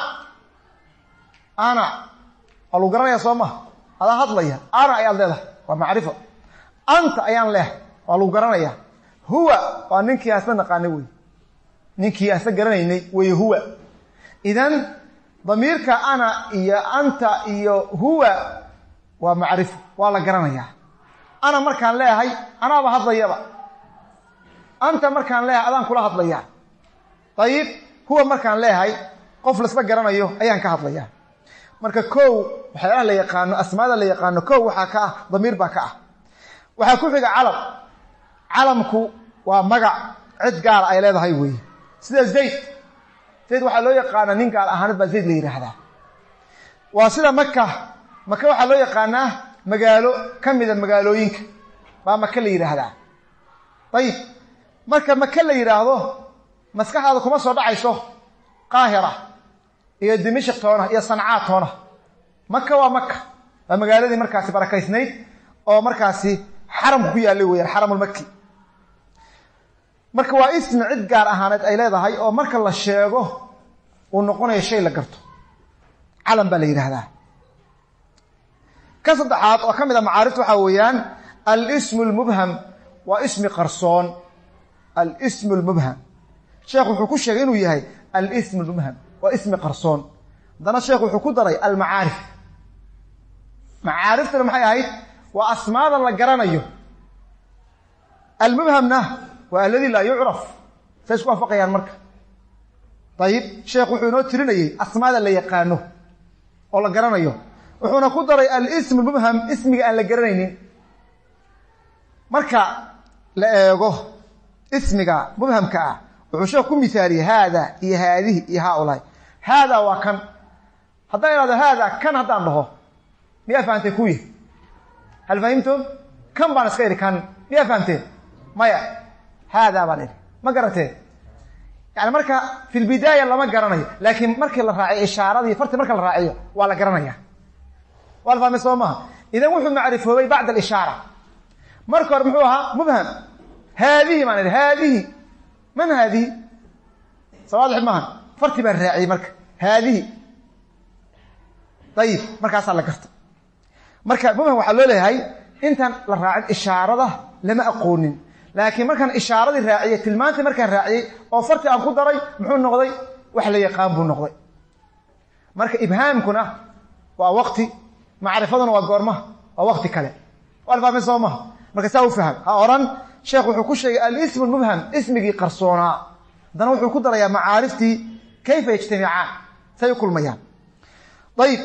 ana waa lagu garanaya soo maha adaa hadlaya ana ayaad leedahay waa macrifo anta ayaan leehay waa lagu garanaya huwa waa ninkii aan isla naqaanay wey ninkii aan isla garanaynay wey huwa idan damiirka ana iyo anta iyo huwa waa macrifo waa la garanayaa ana markaan leeyahay anaaba hadlayaba anta markaan leeyahay adaan kula hadlayaa ayib huwa markaan leeyahay qof laisla garanayo ayaan ka hadlayaa marka kow waxyaalaha la yaqaano asmaada la yaqaano kow waxaa ka ah damiir baa ka ah waxaa ku xiga calam calamku waa magac cid gaala ay leedahay weeye sida zayd zayd waxaa loo yaqaanaa nin gaal ahaanad baa zayd la yidhaahdaa waa sida maka maka waxaa loo yaqaanaa magaalo ka mida magaalooyinka baa maka la yidhaahdaa ayib marka maka la yidhaahdo maskaxdaada kuma soo dhacayso qaahira iyo dimashik toona iyo sancaa toona maka waa maka waa magaaladii markaasi barakaysnayd oo markaasi xaramku ku yaallay weeyaan xaramulmaki marka waa ismi cid gaar ahaaneed ay leedahay oo marka la sheego uu noqonayo shay la garto calam baa la yidhaahdaa ka saddexaad oo ka mid a macaarifta waxaa weeyaan alismu lmubham waa ismi qarsoon alismu lmubham sheekh wuxuu ku sheegay inuu yahay alismu lmubham waa ismi qarsoon haddana sheekh wuxuu ku daray almacaarif macaariftana maxay ahayd waa asmaada la garanayo almubhamna waa alladii laa yucraf say isku waafaqayaan marka ayib sheekh wuxuu inoo tirinayey asmaada la yaqaano oo la garanayo wuxuuna ku daray alismu mubham ismiga aan la garanaynin marka la eego ismiga mubhamka ah wuxuu sheekh ku mithaaliyey haada iyo haadihi iyo haaulaai haada waa kan haddaan ihahdo haada kan haddaan dhaho miyaa fahamteen kuwii hal fahimtum kan baan iska idhi kan miyaa fahamteen maya haadaa baan idhi ma garateen yani marka fi lbidaaya lama garanayo laakiin markii la raaciyo ishaaradii farti marka la raaciyo waa la garanaya waa la fahmay soo maaha idan wuxuu macrifoobay bacda alishaara marka hore muxuu ahaa mubham haadihi baan idhi haadihi man haadihi sawaadix maaha farti baan raaciyey marka haadihi ayib markaasaa la garta marka mubham waxaa loo leeyahay intaan la raacin ishaarada lama aqoonin laakiin markaan ishaaradii raaciyey tilmaantii markaan raaciyey oo farti aan ku daray muxuu noqday wax la yaqaan buu noqday marka ibhaamkuna waa waqti macrifaduna waa goorma waa waqti kale waa fahmay soo ma marka saa u faham ha oran sheekh wuxuu ku sheegay al-ism al-mubham ismigii qarsoonaa dana wuxuu ku darayaa macaariftii kayfa yajtamicaan say kulmayaan ayib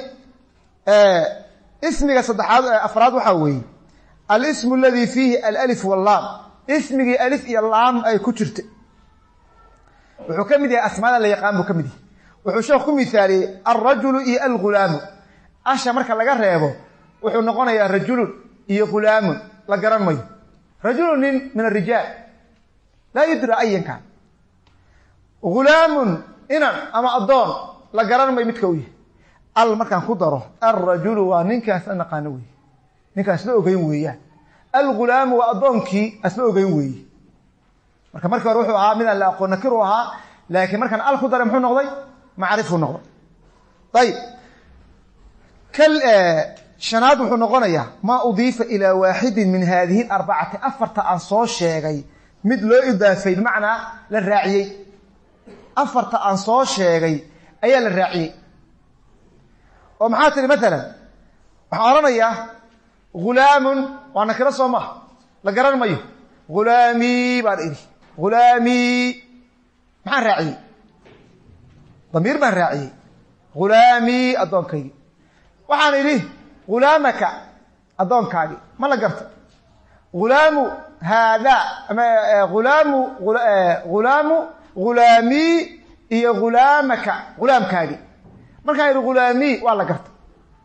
ismiga saddexaad afraad waxaa weeye al-ismu alladii fiihi al-alif wal-laam ismigii alif iyo laam ay ku jirta wuxuu ka mid yahay asmaada la yaqaan buu ka mid yahay wuxuu sheekh ku mithaaliyey alrajulu iyo algulaamu asha marka laga reebo wuxuu noqonayaa rajulun iyo gulaamun la garan mayo rajulun nin min arijaal laa yudra ayan kaan gulaamun inan ama addoon la garan mayo midka u yahay al markaan ku daro alrajulu waa ninkaas la naqaano weeye ninkaas la ogeyn weeyaan algulaamu waa addoonkii asla ogeyn weeye marka markii hore wuxuu ahaa midaan la aqoon nakir u ahaa laakiin markaan al ku daray muxuu noqday macrifuu noqday ayib kal shanaad wuxuu noqonayaa maa udiifa ilaa waaxidin min haadihi arbacati afarta aan soo sheegay mid loo idaafay bimacnaa la raaciyey afarta aan soo sheegay ayaa la raaciyey oo maxaa tihi maalan waxaan odhanayaa gulaamun waa nakiro soo maha la garan mayo gulaamii baan idhi gulaamii maxaan raaciyey damiir baan raaciyey gulaamii addoonkaygii waxaan idhi gulaamaka addoonkaagii ma la garta gulaamu haadaa ama gulaamu gulaamu gulaamii iyo gulaamaka gulaamkaagii markaan idhi gulaamii waa la garta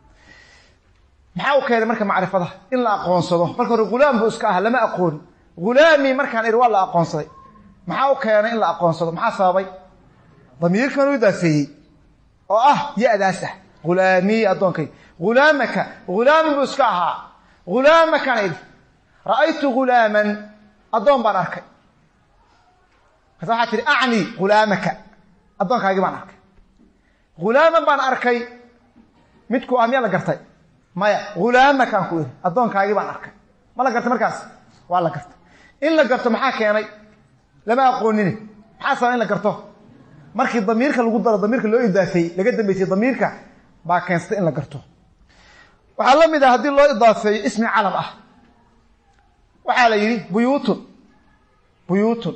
maxaa u keenay marka macrifada in la aqoonsado marka hore gulaam buu iska aha lama aqooni gulaamii markaan idhi waa la aqoonsaday maxaa u keenay in la aqoonsado maxaa sababay damiirkan u idaafeeyey oo ah ya-daas ah gulaamii addoonkay gulaamaka gulaamin buu iska ahaa gulaamakaan idhi ra'aytu gulaaman addoon baan arkay markaas waxaa tihi acni gulaamaka addoonkaagii baan arkay gulaaman baan arkay midku ah miyaa la gartay maya gulaamakaan ku idhi addoonkaagii baan arkay ma la gartay markaas waa la gartay in la garto maxaa keenay lama aqoonine maxaa sababa in la garto markii damiirka lagu daro damiirka loo idaafeeyey laga dambeysay damiirka baa keensatay in la garto waxaa la mid ah haddii loo idaafeeyo ismi calam ah waxaa la yidhi buyuutun buyuutun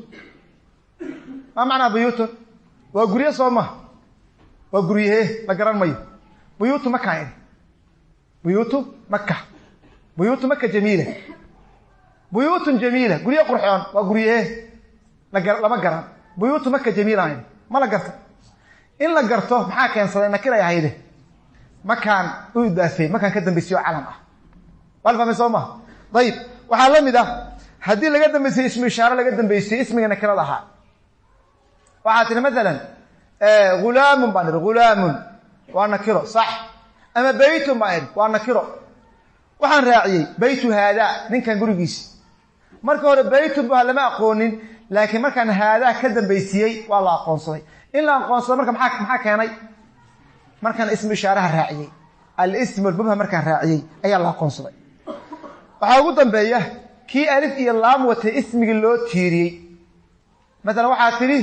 maa macnaa buyuutun waa gurye soo maha waa guryahee la garan mayo buyuutu makaan idhi buyuutu maka buyuutu maka jamiila buyuutun jamiila gurye qurxoon waa guryahee lama garan buyuutu maka jamiilaan idhi ma la garta in la garto maxaa keensaday nakiray ahayde makaan u idaafeey makaan ka dambaysiyo calam ah waa la fahmay soo maha ayib waxaa la mid ah haddii laga dambaysay ismu ishaare laga dambaysay ismiga nakirada ahaa waxaa tihi maalan gulaamun baan idhi gulaamun waa nakiro sax ama baytun baan idhi waa nakiro waxaan raaciyey baytu haadaa ninkan gurigiisi marka hore baytun bu lama aqoonin laakiin markaan haadaa ka dambaysiiyey waa la aqoonsaday in la aqoonsado marka maa maxaa keenay markaan ismu ishaaraha raaciyey al-ism al-mubham markaan raaciyey ayaa la aqoonsaday waxaa ugu dambeeya kii alif iyo laam watay ismigii loo tiiriyey maalan waxaa tidhi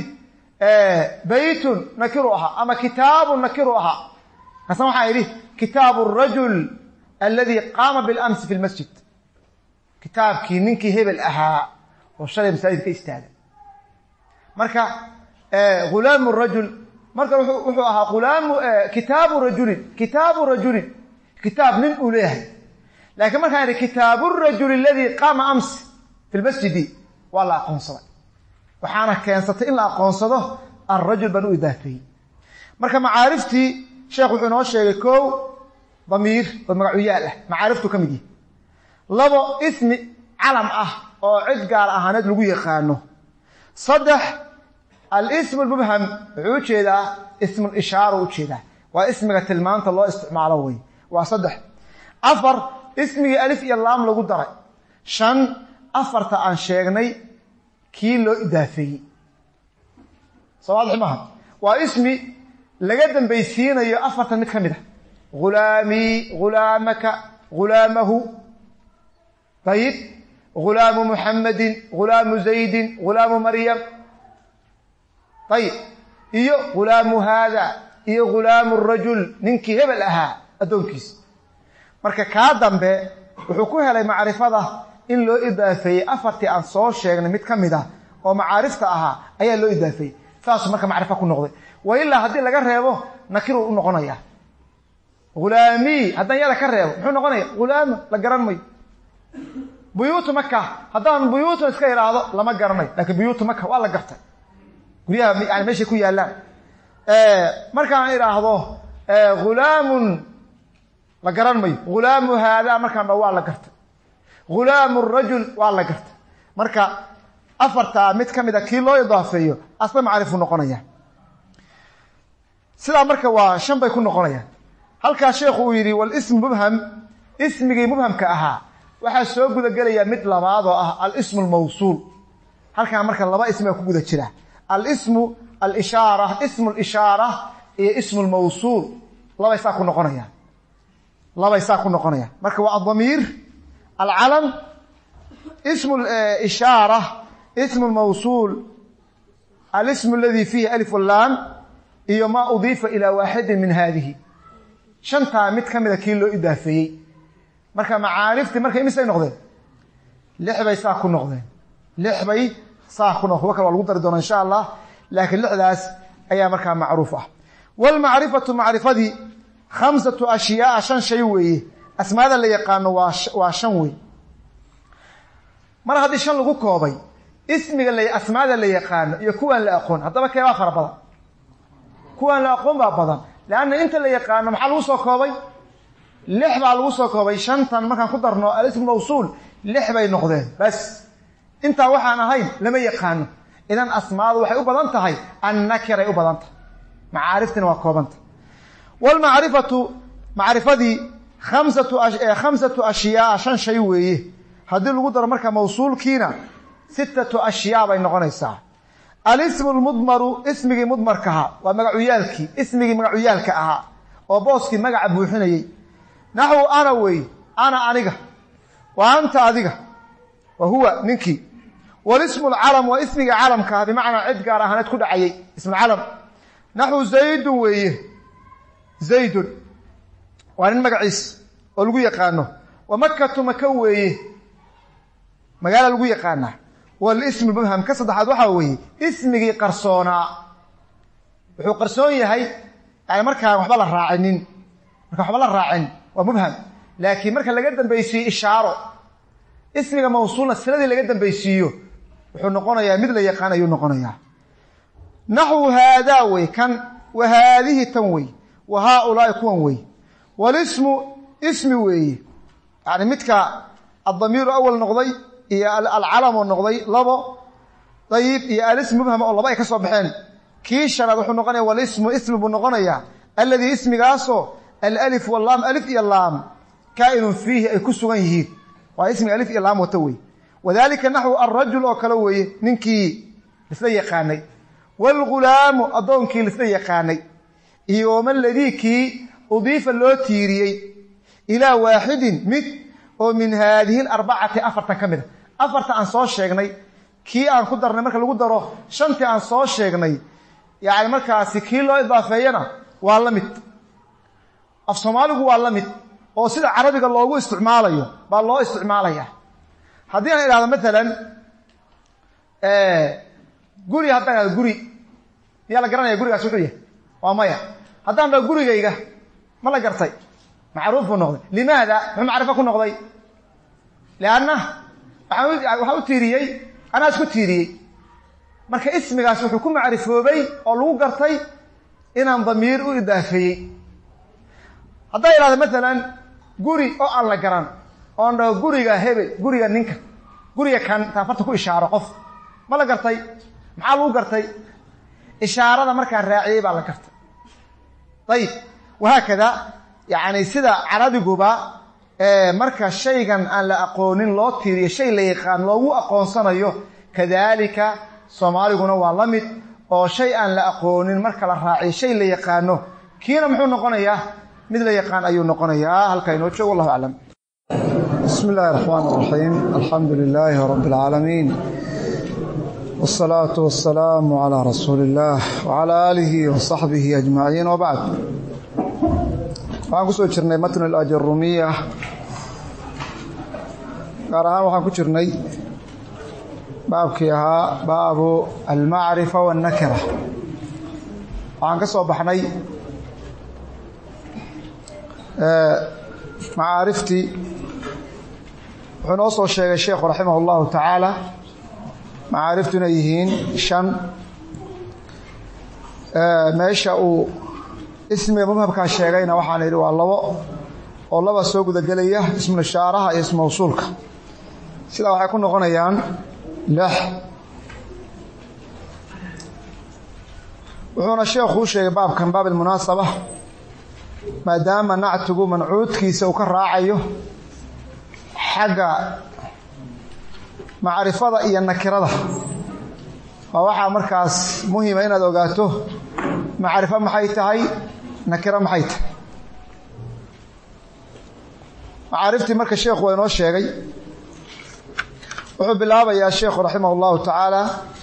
baytun nakiru ahaa ama kitaabun nakiru ahaa kaasna waxaa idhi kitaabu arajul alladii qaama bilamsi fi lmasjid kitaabkii ninkii hebel ahaa oo shalay masaajid ka istaagay marka gulaamu rajul marka wuxuu ahaa gulaamu kitaabu rajulin kitaabu rajulin kitaab nin uu leeyahay laakiin markaan idhi kitaabu rajul aladii qaama amsi fi lmasjidi waa la aqoonsaday waxaana keensatay in la aqoonsado alrajul baan u idaafeeyey marka macaariftii sheekh wuxuu inoo sheegay kow damiir oo magacuyaal ah macaariftu ka mid yihi labo ismi calam ah oo cid gaar ahaaneed lagu yaqaano saddex al-ismu almubham wuxuu ujeedaa ismul ishaara u ujeedaa waa ismiga tilmaanta loo isticmaalo wey waa saddex afar ismigii alif iyo laam lagu daray shan afarta aan sheegnay kii loo idaafeeyey soo waadix maaha waa ismi laga dambaysiinayo afartan mid kamid ah غulaami غulaamaka غulaamahu طيب غulaamu muxammadin غulaamu zaydin غulaamu maryam طيب iyo غulaamu haada iyo غulaamu rajul ninkii hebel ahaa adoonkiisa marka ka dambe wuxuu ku helay macrifada in loo idaafeeyay afartii aan soo sheegnay mid kamid ah oo macaarifta ahaa ayaa loo idaafeeyay taas marka macrifa ku noqday wa ilaa hadii laga reebo nakiru u noqonaya غulaami hadan yada ka reebo muxuu noqonaya غulaam la garan may buyuut makka hadan buyuut iska yiraahdo lama garanay laakiin buyuut makka waa la gartay guriyaha yani meesha ku yaalaan ee markaan iraahdo ee غulaamun la garan may غulaamu hada markaan waa la gartay غulaamu rajul waa la gartay marka afarta mid kamid ah kii loo idaafeeyo asba macrifu noqonaya sida marka waa shan bay ku noqonayaan halka sheekhu uu yiri wal ism mubham ismigi mubhamka ahaa waxa soo guda galaya mid labaad oo ah al ism al mawsul halka marka laba ism ku guda jira al ism al ishara ism al ishara iyo ism al mawsul laba isaa ku noqonaya laba isaa ku noqonaya marka waa adamir al alam ism al ishara ism al mawsul al ism alladhi fihi alif wal lam iyo ma udifa ila wahid min hadhihi shanta mid kamida kii loo idaafeeyay marka macaarifti markay misay noqdeen lix bay saa ku noqdeen lix bay saa ku noqdo waxa lagu dari doonaa insha Allah laakiin lixdaas ayaa marka macruuf ah wal ma'rifatu ma'rifadi khamsatu ashiyaa shan shay weeye asmaada la yaqaano waa waa shan weey mar hadii shan lagu koobay ismiga la asmaada la yaqaano iyo kuwan la aqoon hadaba kee fara badan kuwan la aqoon baa badan لأن أنت اللي يقانا محل وصو كوبي لحبة على الوصو كوبي شنطا ما كان قدرنا الاسم موصول لحبة ينقذين بس أنت وحانا هاي لما يقانا إذن أسماء وحي أبضانت هاي النكرة أبضانت معارفتنا وقوبانت والمعرفة معرفة دي خمسة, أش... خمسة أشياء عشان شيويه هذه القدرة مركة موصول كينا ستة أشياء بين غنيسة الاسم المضمر اسمي مضمر كها ومغعيالك اسمي مغعيالك اها وبوسكي مغع بوخنيه نحو انا وي انا انيغا وانت اديغا وهو نينكي والاسم العلم واسمي علمك هذا معنى عد غار اهانت كدعيي اسم العلم نحو زيد وي زيد وان مغعيس oo lagu yaqaano ومكه مكويه magaala lagu yaqaana والاسم مبهم كصدحاد waxa weeye ismigi qarsoona wuxuu qarsoon yahay ay markaa waxba la raacinin marka waxba la raacin waa mubham laakiin marka laga dambeeyay ishaaro ismiga mawsuulna siladii laga dambeeyay wuxuu noqonayaa mid la yaqaan ayuu noqonayaa nahwu hada way kan wa hadhihi tanwi wa haula kuwan way wal ismu ismi way yani midka الضمير اول noqday iyo al-alam oo noqday labo tayib iyo al-ism mubham oo laba ay ka soo baxeen kii shanaad wuxuu noqonayaa wal ismu ismu buu noqonayaa alladhi ismigaaso al-alif wal lam alif iyo lam kaa'inun fihi ay ku sugan yihiin waa ismi alif iyo lam wata way wadaalika nahwu ar-rajul oo kala way ninkii isla yaqaanay wal ghulam adoonkii isla yaqaanay iyo man ladiki udifa loo tiiriyay ila waahidin mid oo min hadhihi al-arba'ati afarta kamida afarta aan soo sheegnay kii aan ku darnay marka lagu daro shantii aan soo sheegnay yaani markaas kii loo idaafeeyana waa la mid af Soomaaligu waa la mid oo sida Carabiga loogu isticmaalayo baa loo isticmaalaya hadii aan iraahdo midalan ee guri hadaan guri yaa la garanaya gurigaas wuxuu yahay waa maya hadaan baa gurigayga ma la gartay معروف نقضي لماذا ما معرفه نقضي لانه waxa tiiriyay ana isku tiiriyay marka ismigaas wuxuu ku macrifoobay oo lagu gartay inaan damiir u idaafeeyay haday iraado midalan guri oo aan la garan oo ndho guriga hebel guriga ninka guriga kan taafarta ku ishaaro qof ma la gartay maxaa lagu gartay ishaarada marka raaciyay baa la gartay tayib وهكذا يعني sida Carabiguba ee marka shaygan aan la aqoonin loo tiiriyo shay la yaqaan loogu aqoonsanayo kadalika Soomaaliguna waa la mid oo shay aan la aqoonin marka la raaciyo shay la yaqaano kiina muxuu noqonayaa mid la yaqaan ayuu noqonayaa halka inoo joogo wallahu a'lam bismillahir rahmanir rahiim alhamdulillahi rabbil alamin والصلاة والسلام على رسول الله وعلى آله وصحبه أجمعين وبعد waxaan ku soo jirnay matn al-ajrumiyah gaar ahaan waxaan ku jirnay baabkii ahaa baabu al-ma'rifa wan-nakira waxaan ka soo baxnay ee maarifti wuxuu noo soo sheegay sheekhu raximahullahu ta'ala maariftuna yihiin shan ee meesha uu ismi mubhamka sheegayna waxaan yiri waa labo oo laba soo guda galaya ismu ishaaraha iyo ismu mawsuulka sida waxay ku noqonayaan lix wuxuuna sheekhu sheegay baabkan baab almunaasaba maadaama nactugu mancuudkiisa uu ka raacayo xagga macrifada iyo nakirada waa waxa markaas muhiim ah inaad ogaato macrifo maxay tahay nakira maxay tahay macrifti marka sheekhu waa inoo sheegay wuxuu bilaabayaa sheekhu raximahullahu ta'ala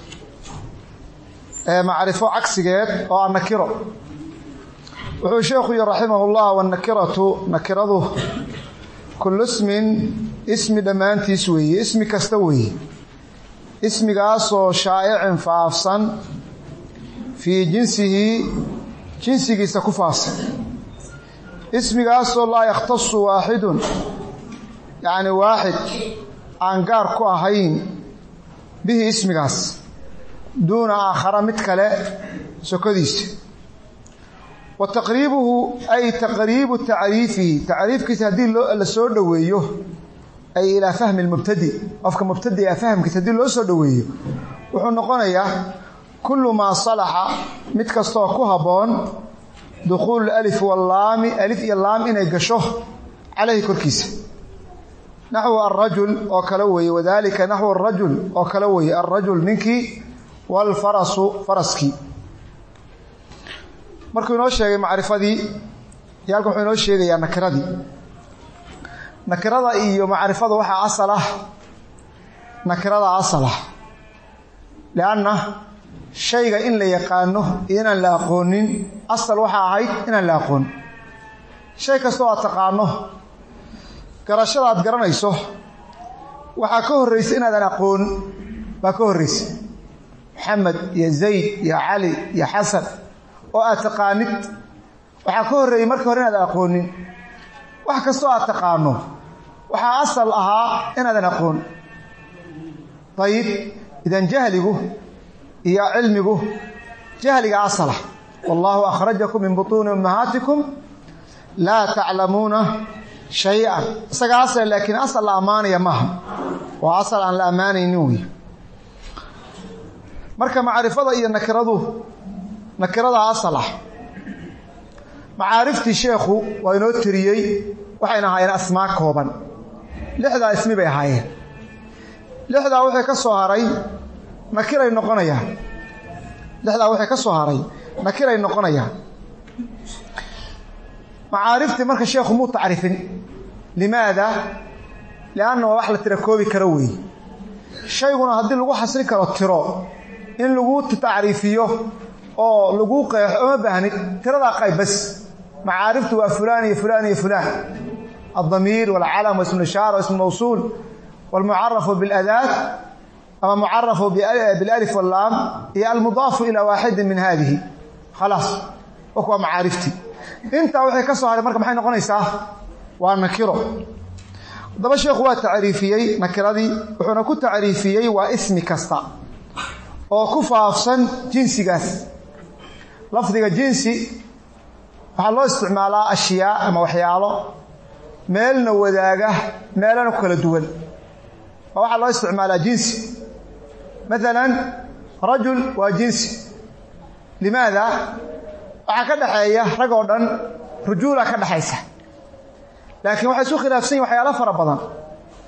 ee macrifo cagsigeed oo aan nakiro wuxuu sheekhu yiri raximahullah wan nakiratu nakiradu kullu ismin ismi dhamaantiis weeye ismi kasta weeye ismigaas oo shaa'icin faafsan fi jinsihi jinsigiisa ku faafsan ismigaas oo la yakhtassu waahidun yaani waahid aan gaar ku ahayn bihi ismigaas duuna aakhara mid kale sokodiisa wa taqriibuhu ay taqriibu ta'riifi ta'riifkiisa hadii la soo dhaweeyo ay ila fahmi al-mubtadi afka mubtadi fahamkiisa hadii loo soo dhaweeyo wuxuu noqonayaa kullu ma salaha mid kasto ku haboon dukhul alif wal lam alif iyo lam inay gasho عليه korkiisa نحو الرجل oo kala weey wadaalika نحو الرجل oo kala weey الرجل ninki wal farasu faraski markuu inoo sheegay macrifadii yaalka wuxuu inoo sheegayaa nakiradii nakirada iyo macrifada waxa asal ah nakirada asal ah laana shayga in la yaqaano inaan la aqoonin asal waxa ahayd inaan la aqoon shay kasto aad taqaano garashada aad garanayso waxa ka horeysay inaad aqoon ba ka horeysay Muhammad ya Zayd ya Ali ya Hasan oo aad taqaanid waxa ka horeeyay markii hore inaad aqoonin wax kasto aad taqaano waxa asal ahaa inaad aqoon طيب idan jahligu iyo cilmigu jahliga asala wallahu akhrajakum min butun ummahatikum la ta'lamuna shay'an sagaasa laakiin asal la amaanaya maaha waa asal aan la amaanaynin wi marka macrifada iyo nakiradu nakirada asal ah maarifti sheekhu waa inoo tiriyay waxayna ahaayeen asmaa kooban lixda ismi bay ahaayeen lixda waxay ka soo haray nakiray noqonayaan lixda waxay ka soo haray nakiray noqonayaan maarifti marka sheekhu muu taarifin limaada laana wax la tirakoobi karo weey shayguna hadii lagu xasri karo tiro in lagu taarifiyo oo lagu qeexo ma baahnid tirada qayb bas maariftu waa fulaan iyo fulaan iyo fulaan الضمير والعلم واسم الإشارة واسم الموصول والمعرف بالأداة أما معرف بالألف واللام هي المضاف إلى واحد من هذه خلاص وكوا معارفتي انت وحي كسو هذا marka maxay noqonaysaa waa nakiro daba sheekhu waa taariifiyay nakiradii wuxuuna ku taariifiyay waa ismi kasta oo ku faafsan jinsigaas lafdiga jinsi waxa loo isticmaalaa ashyaa ama waxyaalo meelna wadaaga meelana kala duwan waxa loo isticmaalaa jinsi مثلا رجل وجنسي لماذا waxa ka dhaxeeya rag oo dhan rujula ka dhaxaysa laakiin waxa soo khilaafsan waxyaalo fara badan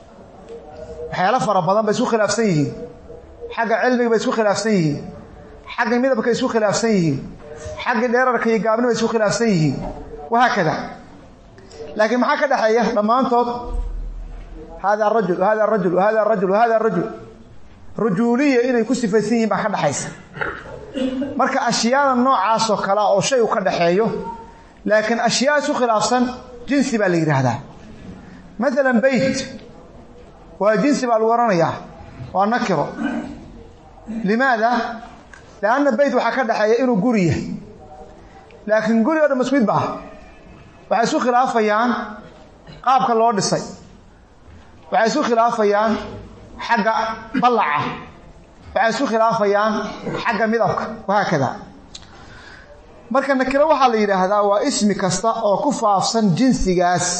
waxyaalo fara badan bay soo khilaafsan yihiin xagga cilmiga bay soo khilaafsan yihiin xagga midabka isku khilaafsan yihiin xagga dheerarka iyo gaabnimada isku khilaafsan yihiin waxa kada laakiin maxaa ka dhaxeeya dhamaantood hada rajul hada rajul hada rajul hada rajul rujuliya inay ku sifaysan yihiin baa ka dhaxaysa marka ashyaada noocaas oo kala oo shay u ka dhaxeeyo laakiin ashyaa isku khilaafsan jinsi baa la yiraahdaa مثلا بيت وجنس بالورانيا ونكره لماذا لأن البيت waxa ka dhaxay inuu guriye laakiin guriga mas'uul baa waxa soo khilaafayaan qaabka loo dhisay waxa soo khilaafayaan xagga balaca waxa soo khilaafayaan xagga midabka waxa kada marka nakira waxa la yiraahdaa waa ismi kasta oo ku faafsan jinsigaas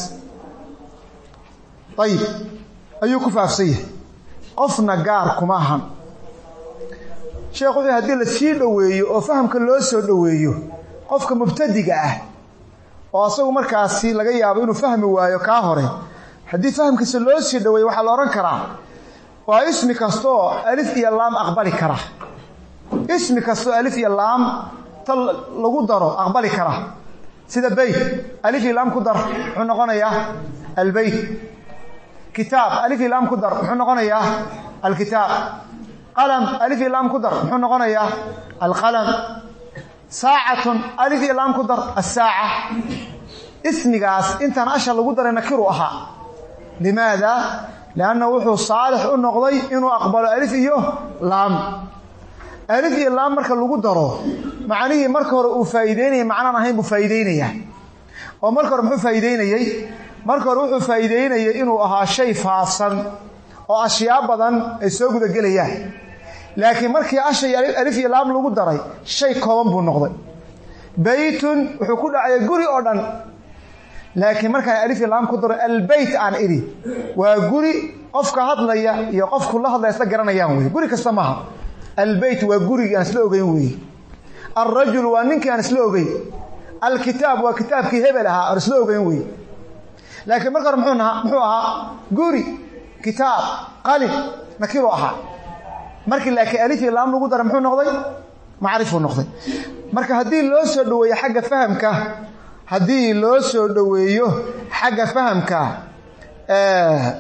طيب ayuu ku faafsay qofna gaar kuma ahan sheekhu hadii la sii dhaweeyo oo fahamka loo soo dhaweeyo qofka mubtadiga ah oo asagu markaasi laga yaabo inuu fahmi waayo ka hore hadii fahamkiisa loo sii dhaweeyo waxa la oran karaa waa ismi kasto alif iyo laam aqbali kara ismi kasto alif iyo laam tal lagu daro aqbali kara sida bayt alif iyo laam ku dar wuxuu noqonayaa albayt كتاب ألف لام كدر وحنا قنايا الكتاب قلم ألف لام كدر وحنا قنايا القلم ساعة ألف لام كدر الساعة اسم قاس أنت ناشر لو قدر نكروها لماذا؟ لأنه وحو صالح إنه قضي إنه أقبل ألف إيوه لام ألف لام مركز لو قدره معنيه مركز وفايديني معناه هي مفايدينيه ومركز مفايدينيه marka ruuxu faa'iideynaya inuu ahaa shay faafsan oo ashyaa badan ay soo guda galayaan laakiin markii ashay alif iyo laam lagu daray shay kooban buu noqday baytun wuxuu ku dhacay guri oo dhan laakiin marka alif iyo laam ku daray albayt aan iri waa guri qofka hadlaya iyo qofku la hadlaya isla garanayaan way guri kasta maaha albayt waa guriga aan isla ogeyn way الرجل waa ninkii aan isla ogeyn الكتاب waa kitaabkii hebel ahaa aan isla ogeyn way لكن مركر محونها محوها قوري كتاب قلم نكيرو أها مركر لكن ألف اللام لو قدر محون نقضي معرفه نقضي مركر هدي لو سودوي حاجة فهمك هدي لو سودوي حاجة فهمك آه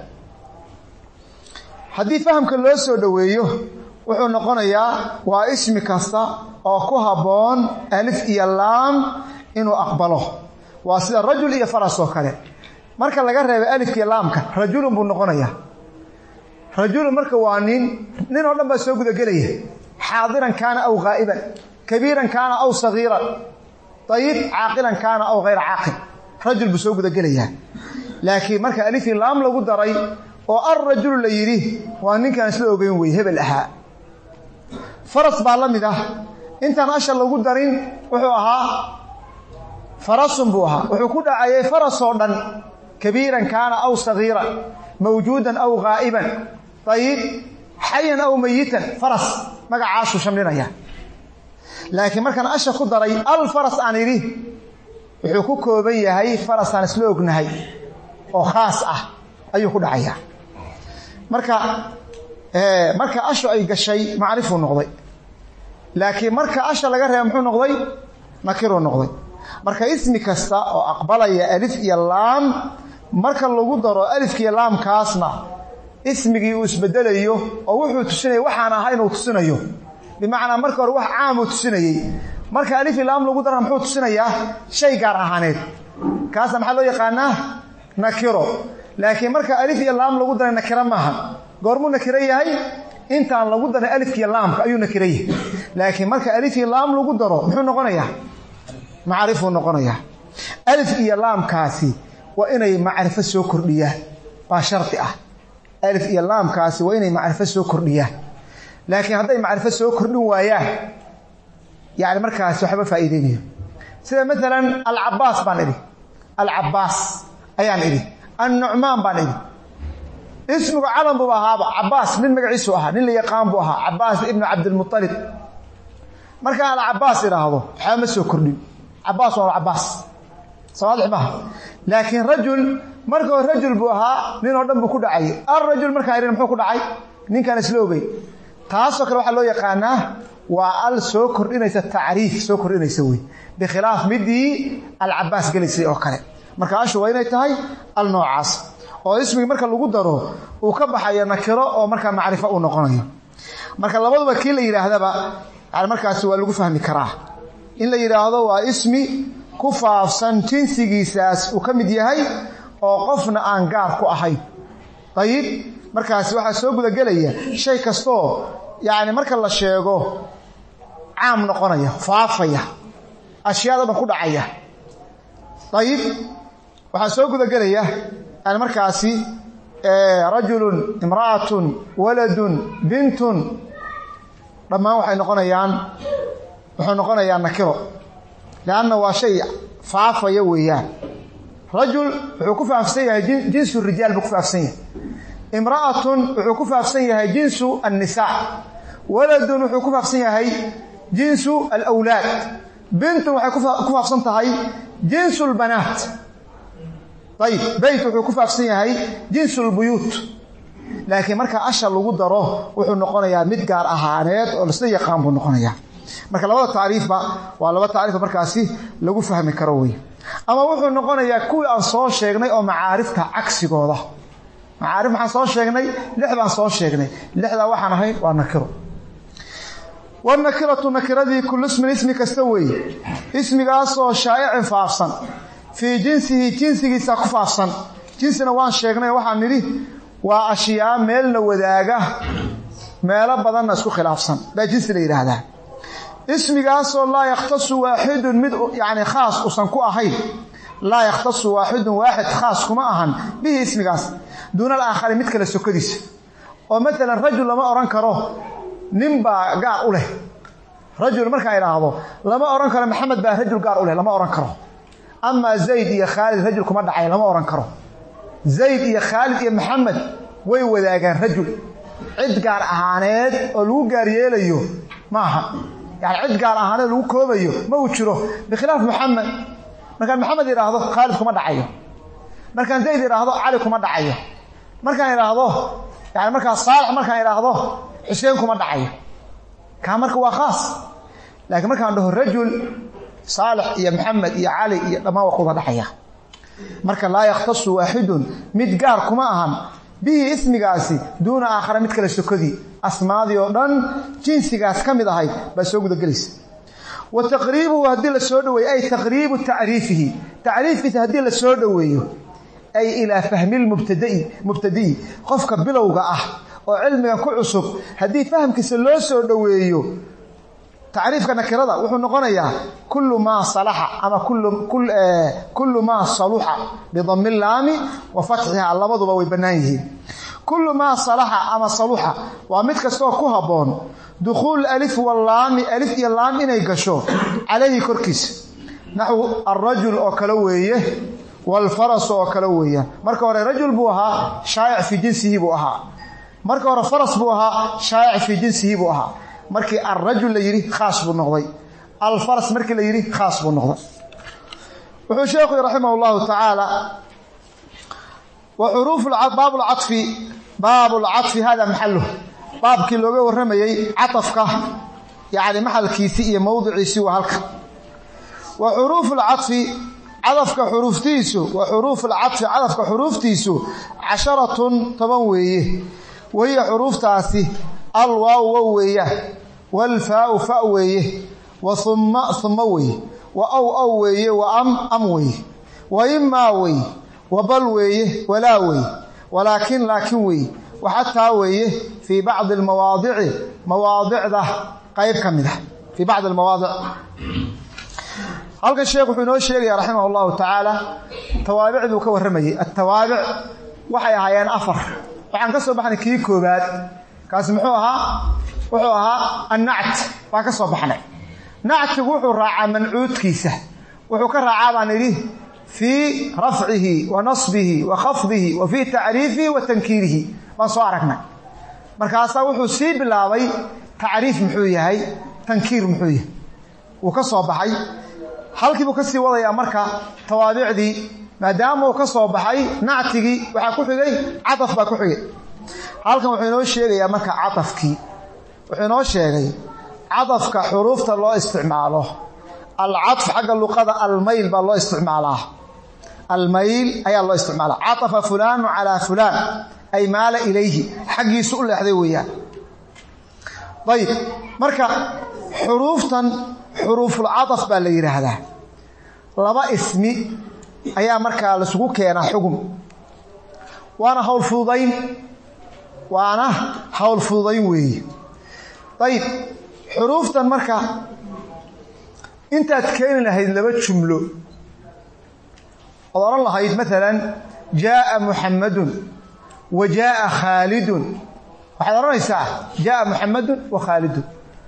هدي فهمك لو سودوي وحون نقضي واسم كاستا أو كهبون ألف اللام إنه أقبله واسد الرجل يفرس وكله marka laga reebay alifka laamka rajulun buu noqonayaa rajulun marka waa nin nin oo dhan ba soo guda galaya xaadiran kana aw ghaiban kabiiran kana aw saghiran tayib aaqilan kana aw ghayr aaqil rajul buu soo guda galaya laakiin marka alif laam lagu daray oo ar-rajul la yiri waa ninkan isla ogeyn way hebel aha faras baa lamid ah intaan ashar lagu darin wuxuu ahaa farasun buu ahaa wuxuu ku dhacay faras oo dhan كبيرا كان أو صغيرا موجودا أو غائبا طيب حيا أو ميتا فرس ما عاشوا شملنا إياه لكن مركان أشياء قدري الفرس عن يريه وحكوكو بي هاي فرس عن سلوك نهي أو خاصة أيو قد عيا مركا آه مركا أشياء أي قشي معرفه نقضي لكن مركا أشياء لقرها يمحو نقضي نكره نقضي marka ismi kasta oo aqbalaya alif iyo laam marka lagu daro alif iyo laam kaasna ismigii uu isbedelayo oo wuxuu tusinayo waxaan ahayn uu tusinayo bimaana marka hore wax caam uu tusinayay marka alif iyo laam lagu daro muxuu tusinayaa shay gaar ahaaneed kaas maxaa loo yaqaanaa nakiro laakiin marka alif iyo laam lagu daro nakira maaha goormuu nakira yahay intaan lagu daro alif iyo laamka ayuu nakira yahay laakiin marka alif iyo laam lagu daro muxuu noqonayaa معرفه نقنيا ألف إيا لام كاسي وإني معرفة سو كردية باشرطي أه ألف إيا لام كاسي وإني معرفة سو كردية لكن هذا معرفة سو كردو وياه يعني مركز وحبة فائدينيه سيدا مثلا العباس بانيري العباس أيان إلي النعمان بانيري اسمه علم بوهابا عباس من مقعيسو أها من اللي يقام بوها عباس ابن عبد المطلب مركز العباس إلى هذا حامل سو كردو عباس ولا عباس صالح ما لكن رجل مركو رجل بوها نين ودن بو كدعي الرجل marka ay maxuu ku dhacay ninkan isloobay taasoo kale waxa loo yaqaanaa waa al soo kordhinaysa tacriif soo kordhinaysa way bikhilaaf midii al-Abbas galisay oo kale marka ashu waa inay tahay al noocaas oo ismiga marka lagu daro uu ka baxayo nakiro oo marka macrifo uu noqonayo marka labaduba kii la yiraahdaba yani markaas waa lagu fahmi karaa in la yiraahdo waa ismi ku faafsan jinsigiisaas uu kamid yahay oo qofna aan gaar ku ahayn tayib markaas waxa soo guda galaya shay kasto yaani marka la sheego caam noqonaya faafaya ashyaada dhan ku dhacaya tayib waxa soo guda galaya aan markaasi ee rajulun imra'atun waladun bintun dhamaan waxay noqonayaan wuxuu noqonayaa nakiro laana waa shay faafaya weeyaan rajul wuxuu ku faafsan yahay jinsu rijaal buu ku faafsan yahay imra'atun wuxuu ku faafsan yahay jinsu an-nisaa waladun wuxuu ku faafsan yahay jinsu al-awlad bintun waxay ku faafsan tahay jinsu al-banaat طيب بيت wuxuu ku faafsan yahay jinsu al-buyut laakiin marka asha lagu daro wuxuu noqonayaa mid gaar ahaaneed oo la yaqaan buu noqonayaa marka labada taariifba waa laba taariif markaasi lagu fahmi karo way ama wuxuu noqonayaa kuwii aan soo sheegnay oo macaarifta cagsigooda macaarif waxaan soo sheegnay lixdan soo sheegnay lixda waxaan ahayn waa nakiro والنكرة نكرتي كل اسم اسم كستوي اسمigaas oo shaa'ic faafsan في جنسه جنسه سقفافسن جنسنا وان sheegnay waxaan niri waa ashiyaa meel la wadaaga meel badan isku khilaafsan ba jinsi la yiraahdaa ismigaas oo la yaqtasu waahid mid yani khaas usan ku ahayn la yaqtasu waahid waahid khaas kuma ahan bihi ismigaas duna al-aakhar mid kala sokadiis oo mesela rajul lama oran karo nimba gaar u leh rajul marka ay raahdo lama oran karo maxamed baa rajul gaar u leh lama oran karo أما زيد يا خالد رجل كما دعي لما أوران كرو زيد يا خالد يا محمد وي وداغان رجل عد قار أهانيد oo lagu gaaryeelayo maaha yani cid gaar ahaan lagu koobayo ma uu jiro bikhilaaf Muhammad marka Muhammad yiraahdo Khalid kuma dhacayo marka Zayd yiraahdo Ali kuma dhacayo marka yiraahdo yani marka Salih marka yiraahdo Hussein kuma dhacayo ka marka waa khaas laakiin marka aan dhaho rajul صالح يا محمد يا علي يا دما وقوda dhaxaya marka la yaqtasu waahidun mid gaar kuma ahan bi ismigaasi doona aakhara mid kala sokodi asmaadi oo dhan jinsigaas kamid ahay ba soo guda galis wa taqriibu hadii la soo dhaweey ay taqriibu ta'riifihi ta'riifihi hadii la soo dhaweeyo ay ila fahmi al-mubtada'i mubtadi qofka bilowga ah oo cilmiga ku cusub hadii fahamkiisa loo soo dhaweeyo تعريف نكرده وحو نقونيا كل ما صلح اما كل كل آه كل ما صلح بضم اللام وفتحها لبدوا way banaayeen كل ما صلح اما صلح ومد كسو ku haboon دخول الف واللام الف iyo lam inay gasho عليه korkiis نحو الرجل oo kala weeye والفرس oo kala weeye marka hore rajul buu ahaa shaa'ic fi jinsihi buu ahaa marka hore faras buu ahaa shaa'ic fi jinsihi buu ahaa markii ar-rajul la yiri khaas buu noqday al-faras markii la yiri khaas buu noqday wuxuu sheekhu rahimahullahu ta'ala wa huruf al-bab al-'atf bab al-'atf hada mahallu babki looga waramayay atafka yaani mahalkiisi iyo mawduciisi waa halka wa huruf al-'atf adafka huruftiisu wa huruf al-'atf adafka huruftiisu casharatun toban weeye way huruftaasi الواو ويه والفاء فاء ويه وثم ثم ويه واو او ويه وام ام ويه واما ويه وبل ويه ولا ويه ولكن لكن ويه وحتى ويه في بعض المواضع مواضع ذا قيب كمده في بعض المواضع halka sheekhu wuxuu noo sheegay rahimahullahu ta'ala tawaabicdu ka waramayay at-tawaabic waxay ahaayeen afar waxaan ka soo baxnay kii koobaad kaas muxuu ahaa wuxuu ahaa an-na't waa ka soo baxnay nactigu wuxuu raacaa mancuudkiisa wuxuu ka raacaa baan iri fi raf'ihi wa nasbihi wa khafdihi wa fi ta'riifihi wa tankiirihi ma soo aragnay markaas wuxuu si bilaabay ta'riif muxuu yahay tankiir muxuu yahay uu ka soo baxay halkii buu ka sii wadaya marka tawaabicdi maadaama uu ka soo baxay nactigi waxa ku xigay cadaf ba ku xigay halkan wuxuu inoo sheegayaa marka cadafkii wuxuu inoo sheegay cadafka xuruufta loo isticmaalo alcadf xagga luqada almayl baa loo isticmaalaa almayl ayaa loo isticmaalaa catafa fulaanu calaa fulaan ay maala ilayhi xaggiisu u leexday weeyaan ayib marka xuruuftan xuruufulcadaf baa la yidhaahdaa laba ismi ayaa markaa laisugu keenaa xugum waana hawl fududayn waana hawl fududayn weeye ayib xuruuftan marka intaad keeni lahayd laba jumlo ood odhan lahayd maalan jaaa muxammadun wa jaaa khaalidun waxaad odhanaysaa jaaa muxammadun wa khaalidun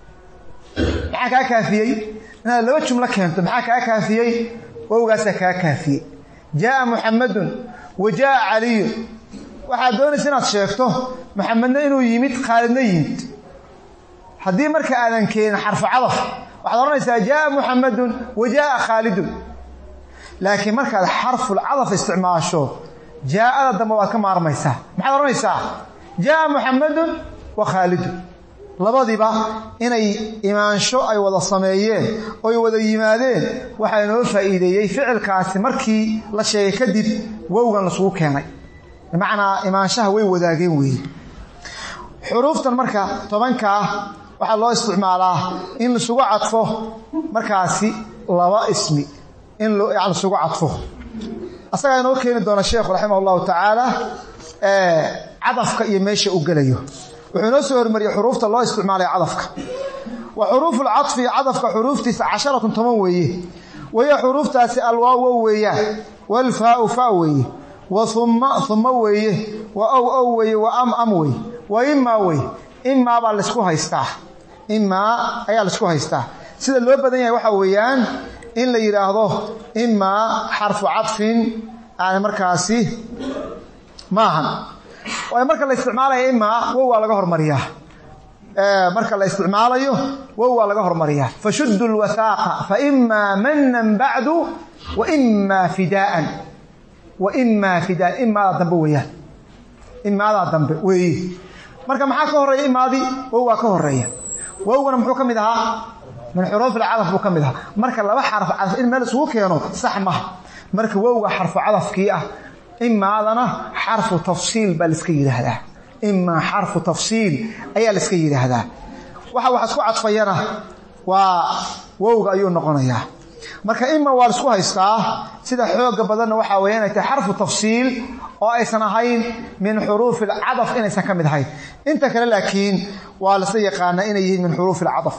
maxaa kaa kaafiyey inaad laba jumlo keento maxaa kaa kaafiyey wowgaasaa kaa kaafiyey jaaa muxammadun wa jaaa caliyun waxaad doonaysa inaad sheegto muxamedna inuu yimid khaalidna yimid haddii marka aadan keenin xarfu cadaf waxaad odhanaysaa jaaa muxammadun wa jaaa khaalidun laakiin markaad xarfulcadaf isticmaasho jaa'ada dambe waad ka maarmaysaa maxaad odhanaysaa jaaa muxammadun wa khaalidun labadiiba inay imaansho ay wada sameeyeen oy wada yimaadeen waxaa inoo faa'iideeyey ficilkaasi markii la sheegay kadib wowgan lasugu keenay bimacnaa imaanshaha way wadaageen weeye xuruuftan marka tobankaa waxaa loo isticmaalaa in lasugu cadfo markaasi laba ismi in lasugu cadfo asagaa inoo keeni doona sheekhu raximah allahu tacaala cadafka iyo meesha u gelayo wuxuu inoo soo hormariyey xuruufta loo isticmaalay cadafka wa xuruufu lcadfi cadafka xuruuftiisa casharatun toban weeye wahiya xuruuftaasi alwaaw wow weeyaan walfaau fa weeye wa humma humma weeye wa ow ow weeye wa am am weye wa imaa weye imaa baa laysku haystaa imaa ayaa laysku haystaa sida loo badan yahay waxaa weeyaan in la yidhaahdo imaa xarfu cadfin yani markaasi maahan waayo marka la isticmaalayo imaa wow waa laga hormariyaa marka la isticmaalayo wow waa laga hormariyaa fashuddu lwathaaqa faimaa manan bacdu wa imaa fidaaan wa imaa fidaan imaadaa dambe weeyaan imaadaa dambe weeye marka maxaa ka horreeya imaadii wow waa ka horreeya wowgana muxuu ka mid ahaa min xuruuf alcadaf buu ka mid ahaa marka laba xarfu cadaf in meel isugu keeno sax maha marka wowga xarfu cadafkii ah imaadana xarfu tafsiil baa laiska yidhaahdaa imaa xarfu tafsiil ayaa laiska yidhaahdaa waxa wax isku cadfayana waa wowga ayuu noqonayaa marka ima waa laisku haystaa sida xooga badanna waxaa weeye inay tahay xarfu tafsiil oo aysan ahayn min xuruufi alcadaf inaysan ka mid ahayn inta kale laakiin waa lasla yaqaanaa inay yihiin min xuruufi alcadaf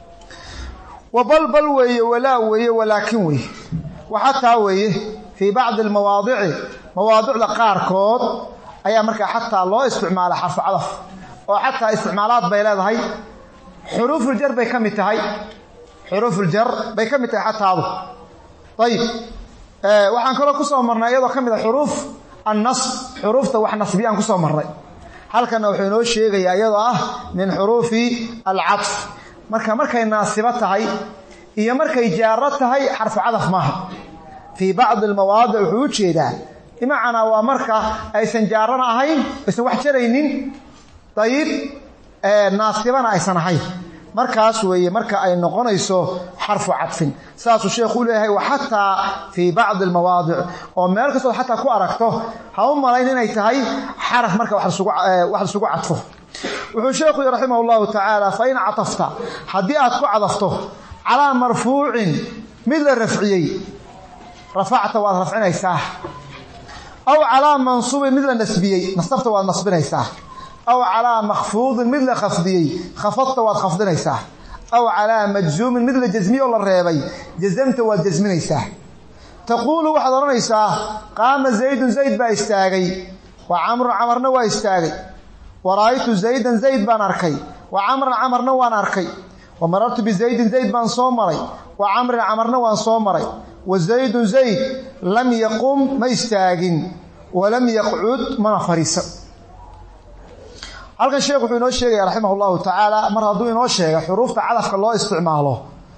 wa balbal weeye walaa weeye walaakin weeye waxataa weeye fii bacdi almawaadici mawaadicda qaarkood ayaa markaa xataa loo isticmaala xarfu cadaf oo xataa isticmaalaad bay leedahay xuruufuljar bay ka mid tahay xuruufuljar bay ka mid tahay xataadu ayib waxaan kaloo ku soo marnay iyadoo ka mid a xuruuf annasb xuruufta wax nasbiyaan ku soo marnay halkanna wuxuu inoo sheegayaa iyadoo ah min xuruufi alcadf marka markay naasibo tahay iyo markay jaaro tahay xarfu cadaf maaha fii bacdi almawaadic wuxuu u jeedaa bimacnaa waa marka aysan jaarana ahayn aysan wax jaraynin dayib naasibana aysan ahayn markaas weeye marka ay noqonayso xarfu cadfin saasuu sheekhu u leeyahay wa xataa fii bacdi almawaadic oo meel kastood xataa ku aragto ha u malayn inay tahay xaraf marka wax lasugu cadfo wuxuu sheekhu yihi raximah allahu tacaala fain catafta haddii aad ku cadafto calaa marfuucin mid la rafciyey rafacta waad rafcinaysaa aw calaa mansuubin mid la nasbiyey nasabta waad nasbinaysaa aw calaa makfuudin mid la khafdiyey khafadta waad khafdinaysaa aw calaa majzuumin mid la jasmiye oo la reebay jazamta waad jasminaysaa taquulu waxaad odhanaysaa qaama zaydun zayd baa istaagay wa camrun camarna waa istaagay wa ra'aytu zaydan zayd baan arkay wa camran camarna waan arkay wa marartu bizaydin zayd baan soo maray wa camrin camarna waan soo maray wa zaydun zayd lam yaqum ma istaagin walam yaqcud mana fariisan halkan sheekh wuxuu inoo sheegaya raximah allahu tacaala mar hadduu inoo sheega xuruufta cadafka loo isticmaalo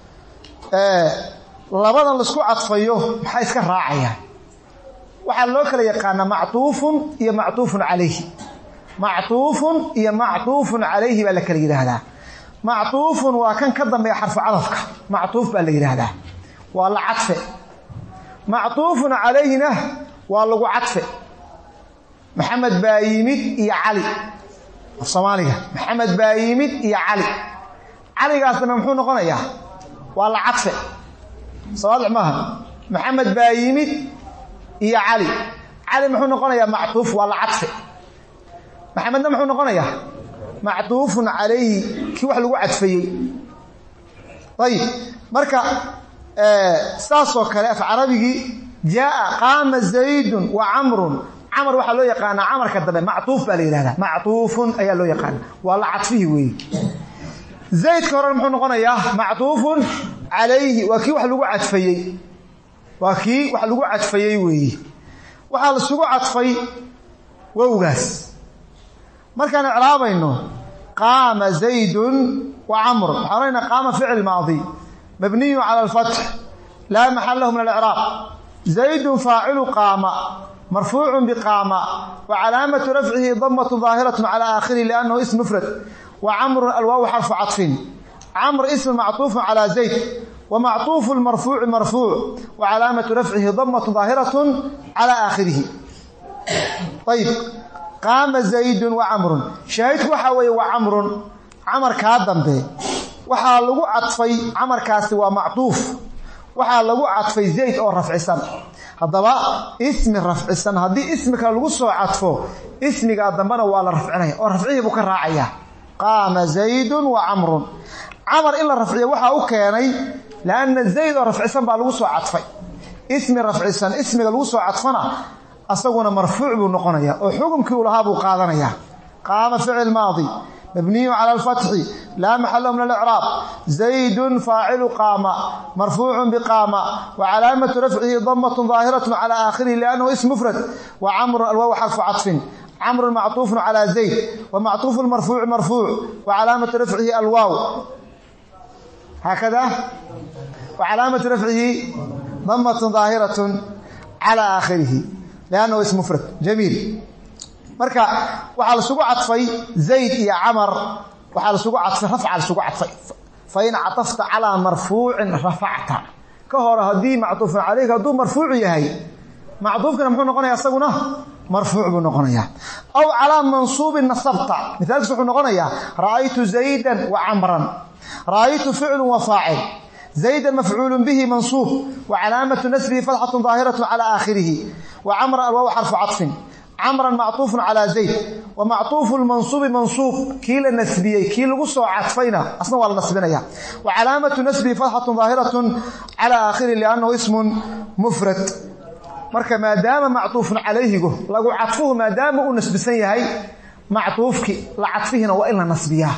labadan laisku cadfayo maxaa iska raacaya waxaa loo kala yaqaanaa mactuufun iyo mactuufun calayhi mactuufun iyo mactuufun calayhi baa la kala yidhaahdaa mactuufun waa kan ka dambeeya xarfu cadafka mactuuf baa la yiraahdaa waa la cadfe mactuufun calayhina waa lagu cadfe maxamed baa yimid iyo cali Soomaaliga maxamed baa yimid iyo cali caligaasna muxuu noqonayaa waa la cadfe sawaad maaha maxamed baa yimid iyo cali cali muxuu noqonayaa mactuuf waa la cadfe maxamedna muxuu noqonayaa mactuufun calayhi kii wax lagu cadfayay tayib marka ee saasoo kale af carabigi jaa qaama zaydun wa amrun amr waxa loo yaqaana amarka dambe mactuuf baa la yiraahdaa mactuufun ayaa loo yaqaan waa la cadfihi weey zayd ka hore muxuu noqonayaa mactuufun calayhi waa kii wax lagu cadfayay waa kii wax lagu cadfayay weey waxa la sugu cadfay wowgaas markaan icraabayno qaama zaydun wa amr xarayna qaama fi'l maadi mabni ala al-fath la mahalla lahu min al-i'rab zaydun fa'ilu qaama مرفوع بقامة وعلامة رفعه ضمة ظاهرة على آخره لأنه اسم مفرد وعمر الواو حرف عطف عمر اسم معطوف على زيد ومعطوف المرفوع مرفوع وعلامة رفعه ضمة ظاهرة على آخره طيب قام زيد وعمر شاهد وحوي وعمر عمر كادم به وحا لغو عطفي عمر كاسي ومعطوف وحا لغو عطفي زيد أو رفع سن hadaba ismi rafcisan hadii ismika lagu soo cadfo ismiga dambana waa la rafcinaya oo rafcihi buu ka raacaya qaama zaydun wa amrun amr illa rafciya waxa uu keenay laana zayd oo rafcisan baa lagu soo cadfay ismi rafcisan ismiga lagu soo cadfana asaguna marfuuc buu noqonaya oo xukumkii uu lahaa buu qaadanaya qaama fi'l maadi مبني على الفتح لا محل من الإعراب زيد فاعل قام مرفوع بقام وعلامة رفعه ضمة ظاهرة على آخره لأنه اسم مفرد وعمر الواو حرف عطف عمر معطوف على زيد ومعطوف المرفوع مرفوع وعلامة رفعه الواو هكذا وعلامة رفعه ضمة ظاهرة على آخره لأنه اسم مفرد جميل marka waxa la sugu cadfay zayd iyo amr waxa la sugu cadfay rafca la sugu cadfay fa in atafta ala marfuu'in rafa'ta ka hor hadii mactuuf alayka duu marfuu' yahay mactuufkana muxuu noqonayaa asaguna marfuu' buu noqonayaa aw ala mansubin nasabta midaal wuxuu noqonayaa ra'aytu zaydan wa amran ra'aytu fi'lun wa fa'il زيدا مفعول به منصوب وعلامة نسبه فتحة ظاهرة على آخره وعمر الواو حرف عطف عمرا معطوف على زيد ومعطوف المنصوب منصوب كيل النسبيه كيل لو سو عطفينا اصلا ولا نسبنايا وعلامه نسبه فتحه ظاهره على اخره لانه اسم مفرد marka maadaama mactuuf alayhi lagu cadfuhu maadaama uu nasbisan yahay mactuufki la cadfihina waa in la nasbiyaa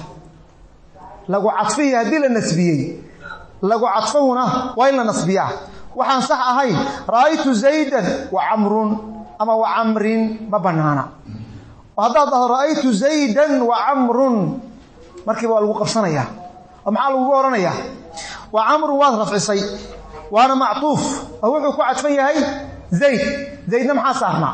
lagu cadfihi hadii la nasbiyay lagu cadfuhuna waa in la nasbiyaa waxaan sax ahayn raaytu zaydan wa amrun ama wa amrin babanaana wada ra'aytu zaydan wa amrun markii waa lagu qabsanaya waxa lagu oranaya wa amru wa rafcisay waana mactuuf wuxuu ku cadfan yahay zayd zaydna maxaa saarna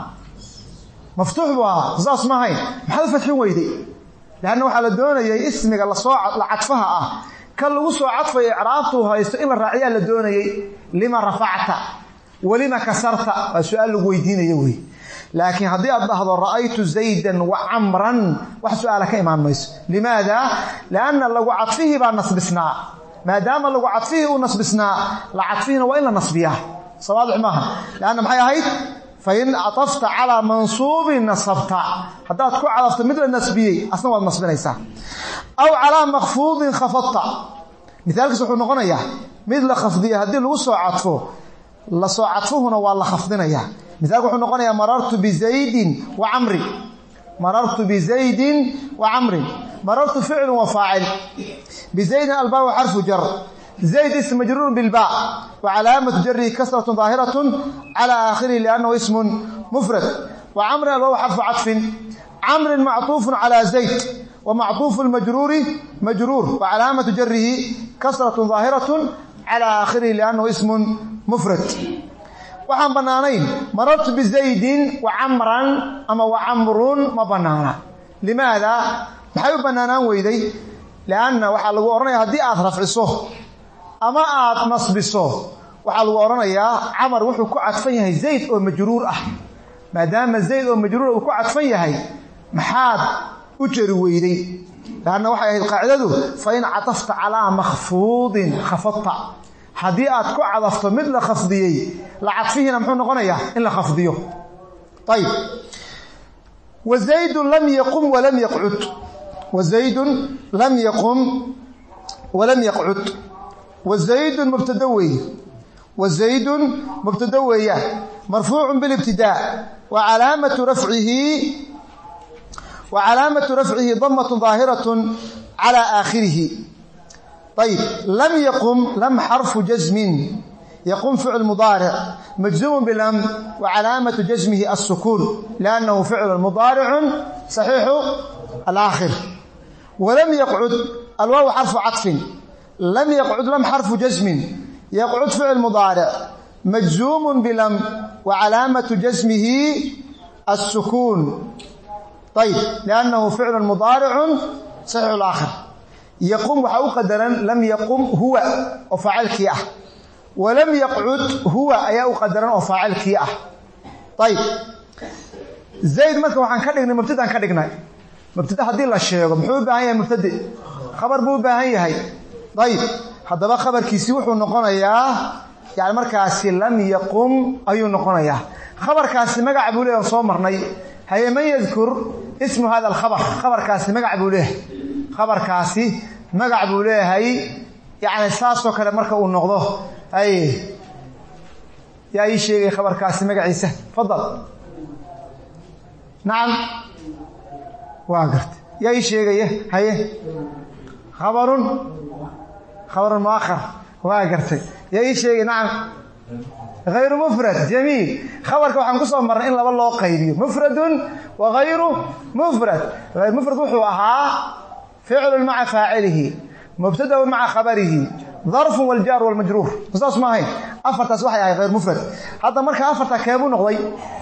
maftuux waa zaas ma hayn maxaa fatxin weyday laana waxa la doonayay ismiga la soo la cadfaha ah kan lagu soo cadfay i'raabtu haysto in la raaciya la doonayay lima rafa'ta ولما كسرت سؤال ويدينيه وي لكن هذه الظهر رأيت زيدا وعمرا وسؤالك إمام ميس لماذا؟ لأن لو عطفيه بقى نصبسنا ما دام لو عطفيه ونصبسنا لعطفينا وإلا نصبيه صواضح معها لأن محيا هيد فإن عطفت على منصوب نصبت حتى تكون عطفت مثل النسبية أصلا النصب ليس أو على مخفوض خفضت مثالك سحو نغنية مثل خفضية هذه الوسع عطفه la soo cadfuhuna waa la khafdinaya midaag wuxuu noqonayaa marartu bi zaydin wa amri marartu bi zaydin wa amri marartu fi'l wa fa'il bi zaydin al ba' harfu jar zayd ism majrur bil ba' wa alamat jarri kasratun zahiratun ala akhirih li'annahu ismun mufrad wa amri al ba' harfu 'atfin amr ma'tuf ala zayd wa ma'tuf al majrur majrur wa alamat jarrihi kasratun zahiratun على آخره لأنه اسم مفرد وحن بنانين مررت بزيد وعمرا أما وعمر ما بنانا لماذا؟ محيو بنانان ويدي laana waxa lagu oranayaa hadii aad rafciso ama aad nasbiso waxa lagu oranayaa amar wuxuu ku cadfan yahay zayd oo majruur ah maadaama zayd oo majruur uu ku cadfan yahay maxaad u jari weyday laana waxa ay qaacidadu fa in atafta ala makhfuudin khafadta hadii aad ku cadafto mid la khafdiyay la cadfihina muxuu noqonayaa in la khafdiyo طيب وزيد لم يقم ولم يقعد وزيد لم يقم ولم يقعد وزيد مبتدوي وزيد مبتدوي مرفوع بالابتداء وعلامة رفعه وعلامة رفعه ضمة ظاهرة على آخره طيب لم يقم لم حرف جزم يقوم فعل مضارع مجزوم بلم وعلامة جزمه السكون لأنه فعل مضارع صحيح الآخر ولم يقعد الواو حرف عطف لم يقعد لم حرف جزم يقعد فعل مضارع مجزوم بلم وعلامة جزمه السكون طيب لأنه فعل مضارع صحيح الآخر يقوم وحاو قدرا لم يقم هو وفعل كياه ولم يقعد هو ايا قدرا وفاعل كياه طيب زيد marka waxaan ka dhignay mubtada ka dhignay mubtada hadii la sheego muxuu baahan yahay mubtada khabar buu baahan yahay طيب hadaba khabarkiisi wuxuu noqonayaa yaani markaasi lam yaqum ayuu noqonayaa khabarkaasi magac buu leeyahay soo marnay haye ma yadkur ismu hada al-khabar khabarkaasi magac buu leeyahay khabarkaasi magac buu leeyahay yaani saaso kale marka uu noqdo أي يا أي شيء خبر كاسي مقعيسة تفضل نعم واقرت يا أي شيء هي خبر خبر مؤخر واقرت يا أي شيء نعم غير مفرد جميل خبرك وحن قصوا مرة إن لبا الله قيدي مفرد وغير مفرد غير مفرد وحوها فعل مع فاعله مبتدا مع خبره ظرف والجار والمجرور قصص ما هي افرت waxay غير مفرد هذا marka afarta keebu noqday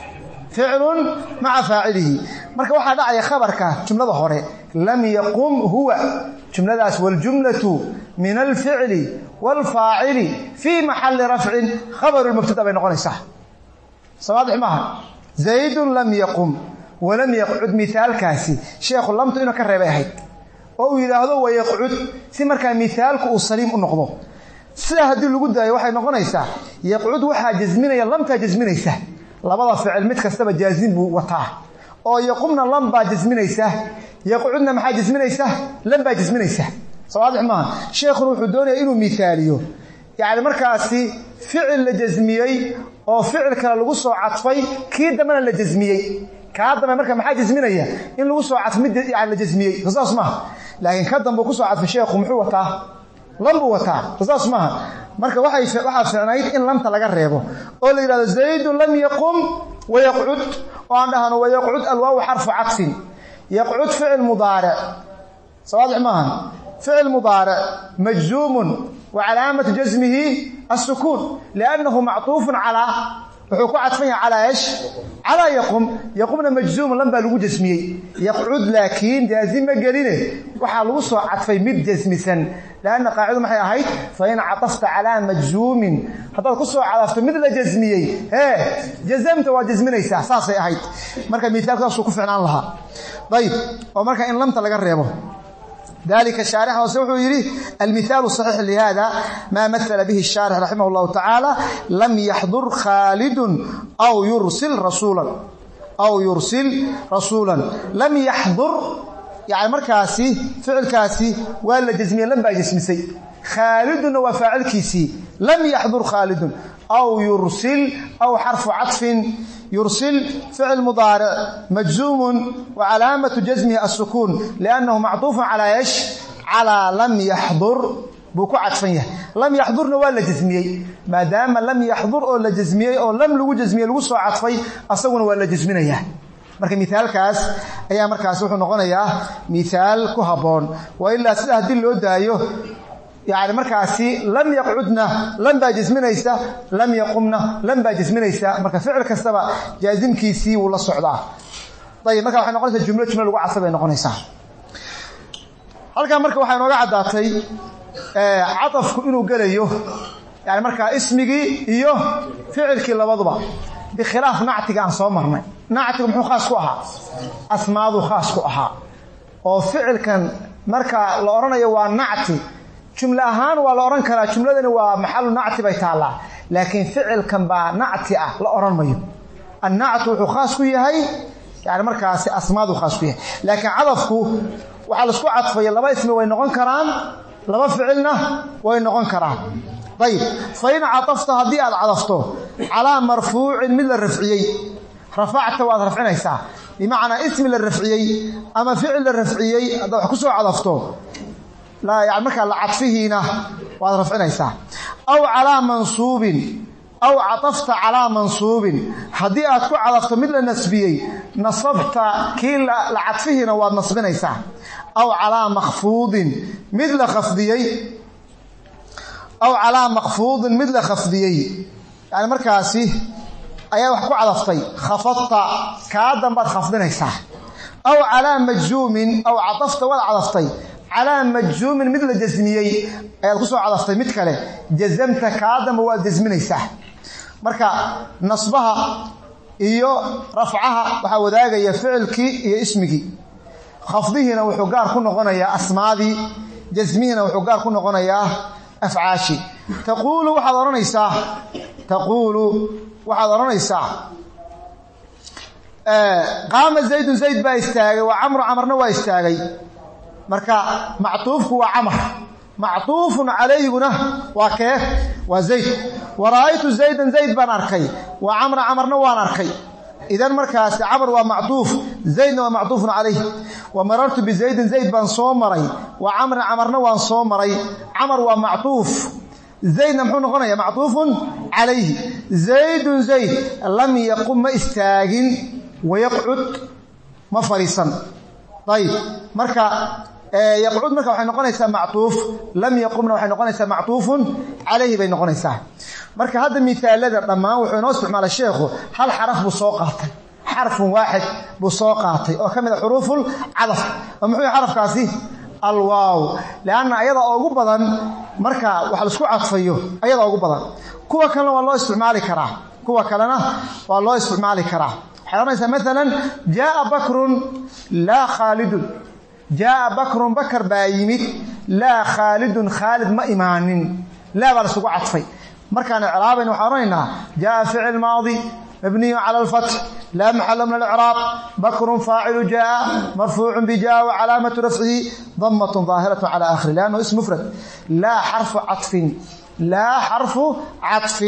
فعل مع فاعله marka waxa dhacay khabarka jumlada hore lam yaqum huwa jumladaas wal jumlatu min al fi'li wal fa'ili fi mahall raf'in khabar al mubtada bay noqonaysaa sawaadix maaha zayd lam yaqum wa lam yaq'ud mithaalkaasi sheekhu lamtu inuu ka reebay ahayd oo yiraahdo way yaqcud si marka mithaalku uu saliim u noqdo sida hadii lagu daayo waxay noqonaysaa yaqcud waxa jazminaya lamta jazminaysa labada ficil mid kastaba jaazim buu wataa oo yaqumna lamba jazminaysa yaqcudna maxaa jazminaysa lamba jazminaysa sawaadix ma sheekhu wuxuu doonayaa inuu mithaaliyo yaani markaasi ficil la jazmiyay oo ficil kale lagu soo cadfay kii damana la jazmiyay kaadama marka maxaa jazminaya in lagu soo cadfay yaani la jazmiyay qisas ma laakiin ka dambe ku soo cadfay sheekhu muxuu wataa lambu wataa qisas ma marka waxay waxa fiicnayd in lamta laga reebo oo la yiraahdo zayd lam yaqum wa yaq'ud oo aan dhahano wa yaq'ud alwaaw harfu atfin yaq'ud fi'l mudari' sawaadix ma fi'l mudari' majzum wa alaamatu jazmihi as-sukun li'annahu ma'tufun ala wuxuu ku cadfan yahay ala ايش ala yaqum yaqumna majzum lamba lagu jasmiyay yaq'ud laakin jaazim ma galine waxa lagu soo cadfay mid jasmisan laana qaacida maxay ahayd fa in atafta ala majzum hada ku soo cadafto mid la jasmiyay ee jazamta waa jasminaysa saasay ahayd marka mithaalkaas ku fiicnaan laha dayib oo marka in lamta laga reebo ذلك الشارح وسوحه يري المثال الصحيح لهذا ما مثل به الشارح رحمه الله تعالى لم يحضر خالد أو يرسل رسولا أو يرسل رسولا لم يحضر يعني مركاسي فعل كاسي ولا جزمية لم بجسمسي خالد وفاعل كيسي لم يحضر خالد أو يرسل أو حرف عطف يرسل فعل مضارع مجزوم وعلامة جزمه السكون لأنه معطوف على إيش على لم يحضر بوكو عطفيه لم يحضرنا ولا جزميه ما دام لم يحضر ولا جزميه أو لم لو جزميه لو سو عطفي أصلا ولا جزمينيه marka mithaalkaas ayaa markaas wuxuu noqonayaa mithaal ku haboon waa ila sida hadii loo daayo yaani markaasi lam yaq'udna lam bajisminaysa lam yaqumna lam bajisminaysa marka ficil kastaba jaazimkiisi uu la socdaa tayib marka waxa noqonaysaa jumla jumla lagu casabay noqonaysaa halka marka waxa inooga cadaatay ee cadafku inuu galayo yani marka ismigi iyo ficilki labaduba بخلاف نعتك عن صومرنا نعتك محو خاص كو اها اسماء خاص كو اها او فعل كان marka la oranayo waa nacti jumla ahaan waa la oran karaa jumladani waa maxal nacti bay taala laakiin ficilkan baa nacti ah la oran mayo an-na'tu wuxuu khaas ku yahay yani markaas asmaadu khaas ku yahay laakiin cadafku waxa la isku cadfay laba ismi way noqon karaan laba ficilna way noqon karaan طيب فإن عطفت هدي عطفته على مرفوع من الرفعي رفعت ورفعنيسا بمعنى اسم الرفعي اما فعل الرفعي هذا كسو عطفته لا يعني marka la cadfihiina waad rafcinaysa aw ala mansub aw atafta ala mansub hadii aad ku cadafto mid la nasbiyay nasabta kii la cadfihiina waad nasbinaysa aw ala makhfud mid la khafdiyay aw ala makhfud mid la khafdiyay yani markaasi ayaa wax ku cadaftay khafadta ka dambaad khafdinaysa aw ala majzumin aw atafta wal cadaftay على مجزوم مثل جزميي ay ku soo cadaftay mid kale jazamta kaadama waa jazminaysa marka nasbaha iyo rafcaha waxa wadaagaya ficilki iyo ismigi khafdihina wuxuu gaar ku noqonayaa asmaadi jazmihina wuxuu gaar ku noqonayaa afcaashi taqulu waxa oranaysaa taqulu waxa oranaysaa ee qaama zayd zayd ba istaagay wa amr amrna waa istaagay marka mactuufku waa amr mactuufun alayhuna waa kee waa zayd waraaytu zaydan zayd ban arkay wa amr amrna waan arkay idan markaas amr waa mactuuf zaydna waa mactuufun alayhi wa marartu bi zaydin zayd ban soo maray wa amr amrna waan soo maray amr waa mactuuf zaydna muxuu noqonayaa mactuufun alayhi zaydun zayd lam yaqum istaagin wa yaq'ud ma fariisan طيب marka يقعد marka waxay noqonaysaa mactuuf lam yaqumna waxay noqonaysaa mactuufun alayhi bay noqonaysaa marka hada miisaalada dhamaan wuxuu noo isticmaalay sheekhu hal xaraf buu soo qaatay xarf waahid buu soo qaatay oo kamid ah xuruful cadaf oo muxuu xarafkaasi al waaw laana ayada ugu badan marka waxa la isku cadfayo ayada ugu badan kuwa kale waa loo isticmaali karaa kuwa kalena waa loo isticmaali karaa xarameysa midalan jaa bakrun la khalid جاء بكر بكر بايمت لا خالد خالد ما إيمان لا بل سقوا عطفي مركان إعراب وحرينا جاء فعل ماضي مبني على الفتح لا محل من الإعراب بكر فاعل جاء مرفوع بجاء وعلامة رفعه ضمة ظاهرة على آخر لأنه اسم مفرد لا حرف عطف لا حرف عطف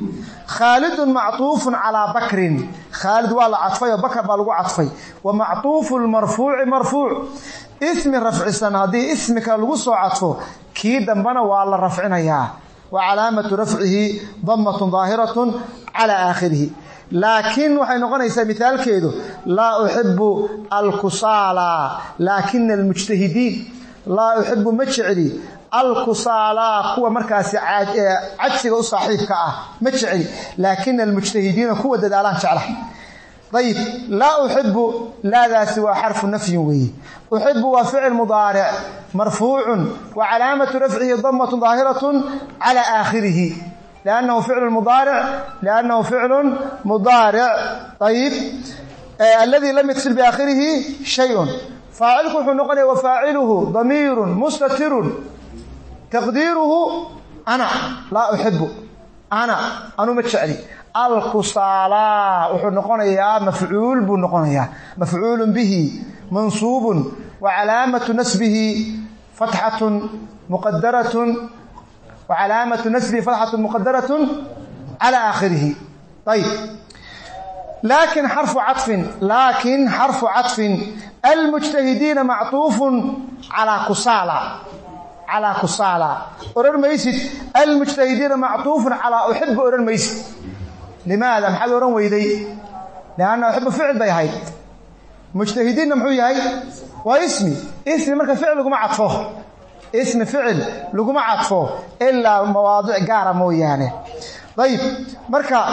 خالد معطوف على بكر خالد ولا عطفي بكر بالغو عطفي ومعطوف المرفوع مرفوع اسم رفع السنادي اسمك لو سو عطفو كي دنبنا waa la rafcinaya وعلامه رفعه ضمه ظاهره على اخره لكن waxay noqonaysaa mithaalkeedu la uhibbu al-kusala lakin al-mujtahidin la uhibbu maj'ali al-kusala kuwa markaas caadsiga u saaxiibka ah maj'ali lakin al-mujtahidin kuwa dadaalan jeclaha طيب لا أحب لا ذا سوى حرف نفي وي أحب وفعل مضارع مرفوع وعلامة رفعه ضمة ظاهرة على آخره لأنه فعل مضارع لأنه فعل مضارع طيب آه الذي لم يتصل بآخره شيء فاعله حنقل وفاعله ضمير مستتر تقديره أنا لا أحب أنا أنا متشعري القصالا وحنقونيا مفعول بنقونيا مفعول به منصوب وعلامة نسبه فتحة مقدرة وعلامة نسبه فتحة مقدرة على آخره طيب لكن حرف عطف لكن حرف عطف المجتهدين معطوف على قصالا على قصالا أورن ميسد المجتهدين معطوف على أحب أورن ميسد لماذا محل أورن ويدي لأنه أحب فعل بيهاي مجتهدين محو يهاي واسمي اسم مركا فعل لقما عطفه اسم فعل لقما عطفه إلا مواضع قارة مويانه طيب مركا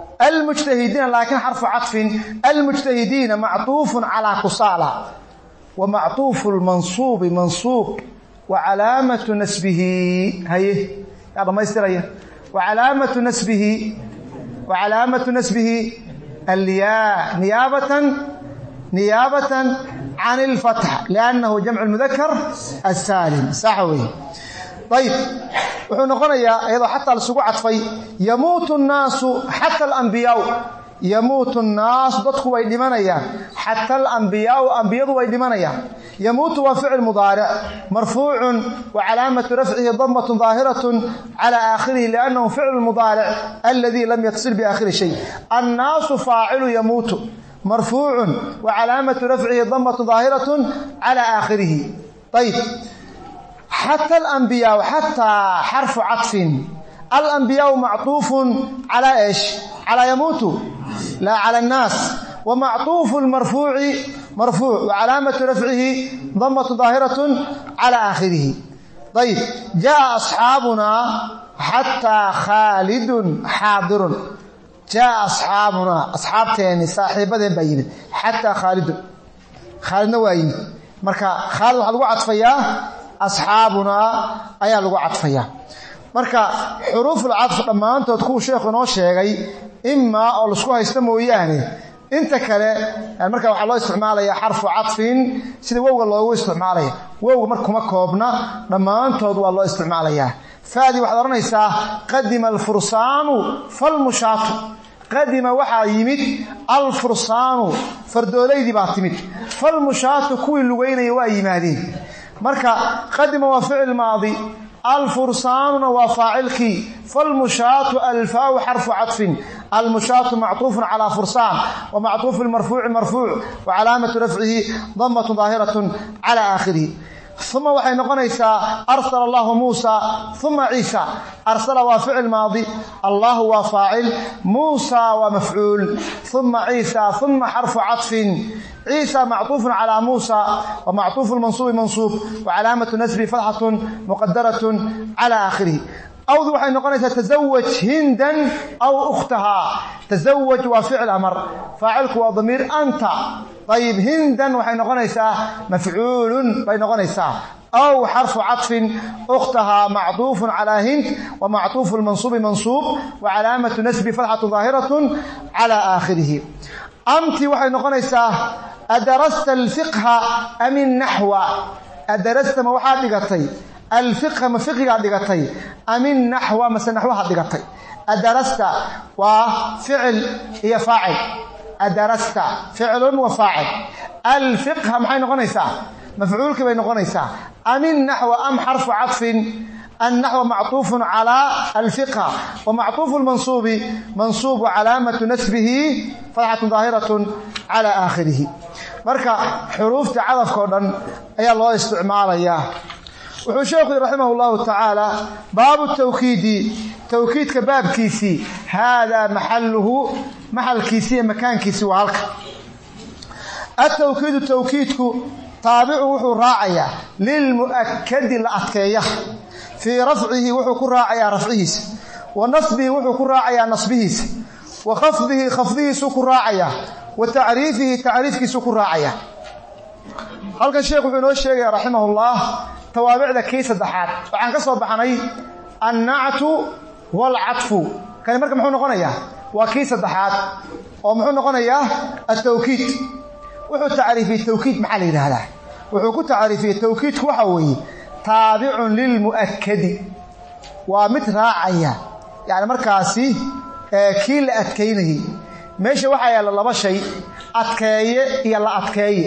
المجتهدين لكن حرف عطف المجتهدين معطوف على قصالا ومعطوف المنصوب منصوب وعلامة نسبه هي هذا ما يستريه وعلامة نسبه وعلامة نسبه الياء نيابة نيابة عن الفتح لأنه جمع المذكر السالم سحوي. طيب ونقول يا أيضا حتى السبوع عطفي يموت الناس حتى الأنبياء يموت الناس ضدك ويدمنيا حتى الأنبياء أنبياء ويدمنيا يموت وفعل مضارع مرفوع وعلامة رفعه ضمة ظاهرة على آخره لأنه فعل مضارع الذي لم يتصل بآخر شيء. الناس فاعل يموت مرفوع وعلامة رفعه ضمة ظاهرة على آخره. طيب حتى الأنبياء حتى حرف عطف الأنبياء معطوف على إيش؟ على يموت لا على الناس ومعطوف المرفوع مرفوع وعلامة رفعه ضمة ظاهرة على آخره. طيب جاء أصحابنا حتى خالد حاضر جاء أصحابنا أصحاب تاني صاحبة بين حتى خالد خالد نوين مركا خالد waxaa lagu cadfayaa asxaabuna ayaa lagu cadfayaa marka xuruuf al-cadf dhamaantood ku sheekhu noo sheegay imma oo la isku haysto mooyaane inta kale marka waxa loo isticmaalayaa xarfu cadfin sida wowga loogu isticmaalayo wowga marka kuma koobna dhamaantood waa loo isticmaalayaa faadi waxa oranaysaa qadima al-fursaanu fal-mushaatu قدم وحا يمد الفرسان فردوليدي با تمد فالمشات كوي لوغيناي وا يمادين marka قدم وفعل ماضي الفرسان وفاعلك فالمشات الفاء حرف عطف المشات معطوف على فرسان ومعطوف المرفوع مرفوع وعلامة رفعه ضمة ظاهرة على آخره. ثم وحي نقنيسا أرسل الله موسى ثم عيسى أرسل وفعل ماضي الله وفاعل موسى ومفعول ثم عيسى ثم حرف عطف عيسى معطوف على موسى ومعطوف المنصوب منصوب وعلامة نسبه فتحة مقدرة على آخره. أو وحي نقنيسا تزوج هندا أو أختها تزوج وفعل أمر فاعلك وضمير أنت. طيب هندا وحي نقنيسا مفعول بين نقنيسا أو حرف عطف أختها معطوف على هند ومعطوف المنصوب منصوب وعلامة نسب فتحة ظاهرة على آخره. أمتي وحي نقنيسا أدرست الفقه أم النحو أدرست موحاد لغتي الفقه ما فقه دغتي ام النحو مثلا نحوها دغتي ادرست وفعل هي فاعل ادرست فعل وفاعل الفقه maxay noqonaysaa mafcuulka bay noqonaysaa ام النحو ام حرف عطف النحو معطوف على الفقه ومعطوف المنصوب منصوب وعلامة نسبه فتحة ظاهرة على آخره. marka xuruufta cadafka oo dhan ayaa loo isticmaalayaa. wuxuu sheekhu raximahullahu ta'ala baabu tawkiidi tawkiidka baabkiisi hada mahalluhu mahalkiisi makaankiisi waa halka at-tawkiidu tawkiidku taabicu wuxuu raacayaa lil muakkad la adkeeya fi rafcihi wuxuu ku raacayaa rafcihiisa wa nasbihi wuxuu ku raacayaa nasbihiisa wa khafdihi khafdihiisa ku raacayaa wa ta'riifihi ta'riifkiisa ku raacayaa. halka sheekhu wuxuu noo sheegay raximahullah توابعda kii saddexaad waxaan ka soo baxnay an-na'tu wal 'atfu kan marka muxuu noqonayaa waa kii saddexaad oo muxuu noqonayaa at-tawkiid wuxuu taariifay tawkiid maxaa la yiraahdaa wuxuu ku taariifay tawkiidku waxa weeye taabi'un lil muakkadi waa mid raacaya yaani markaasi ee kii la adkeynay meesha waxa yaala laba shay adkeeye iyo la adkeeye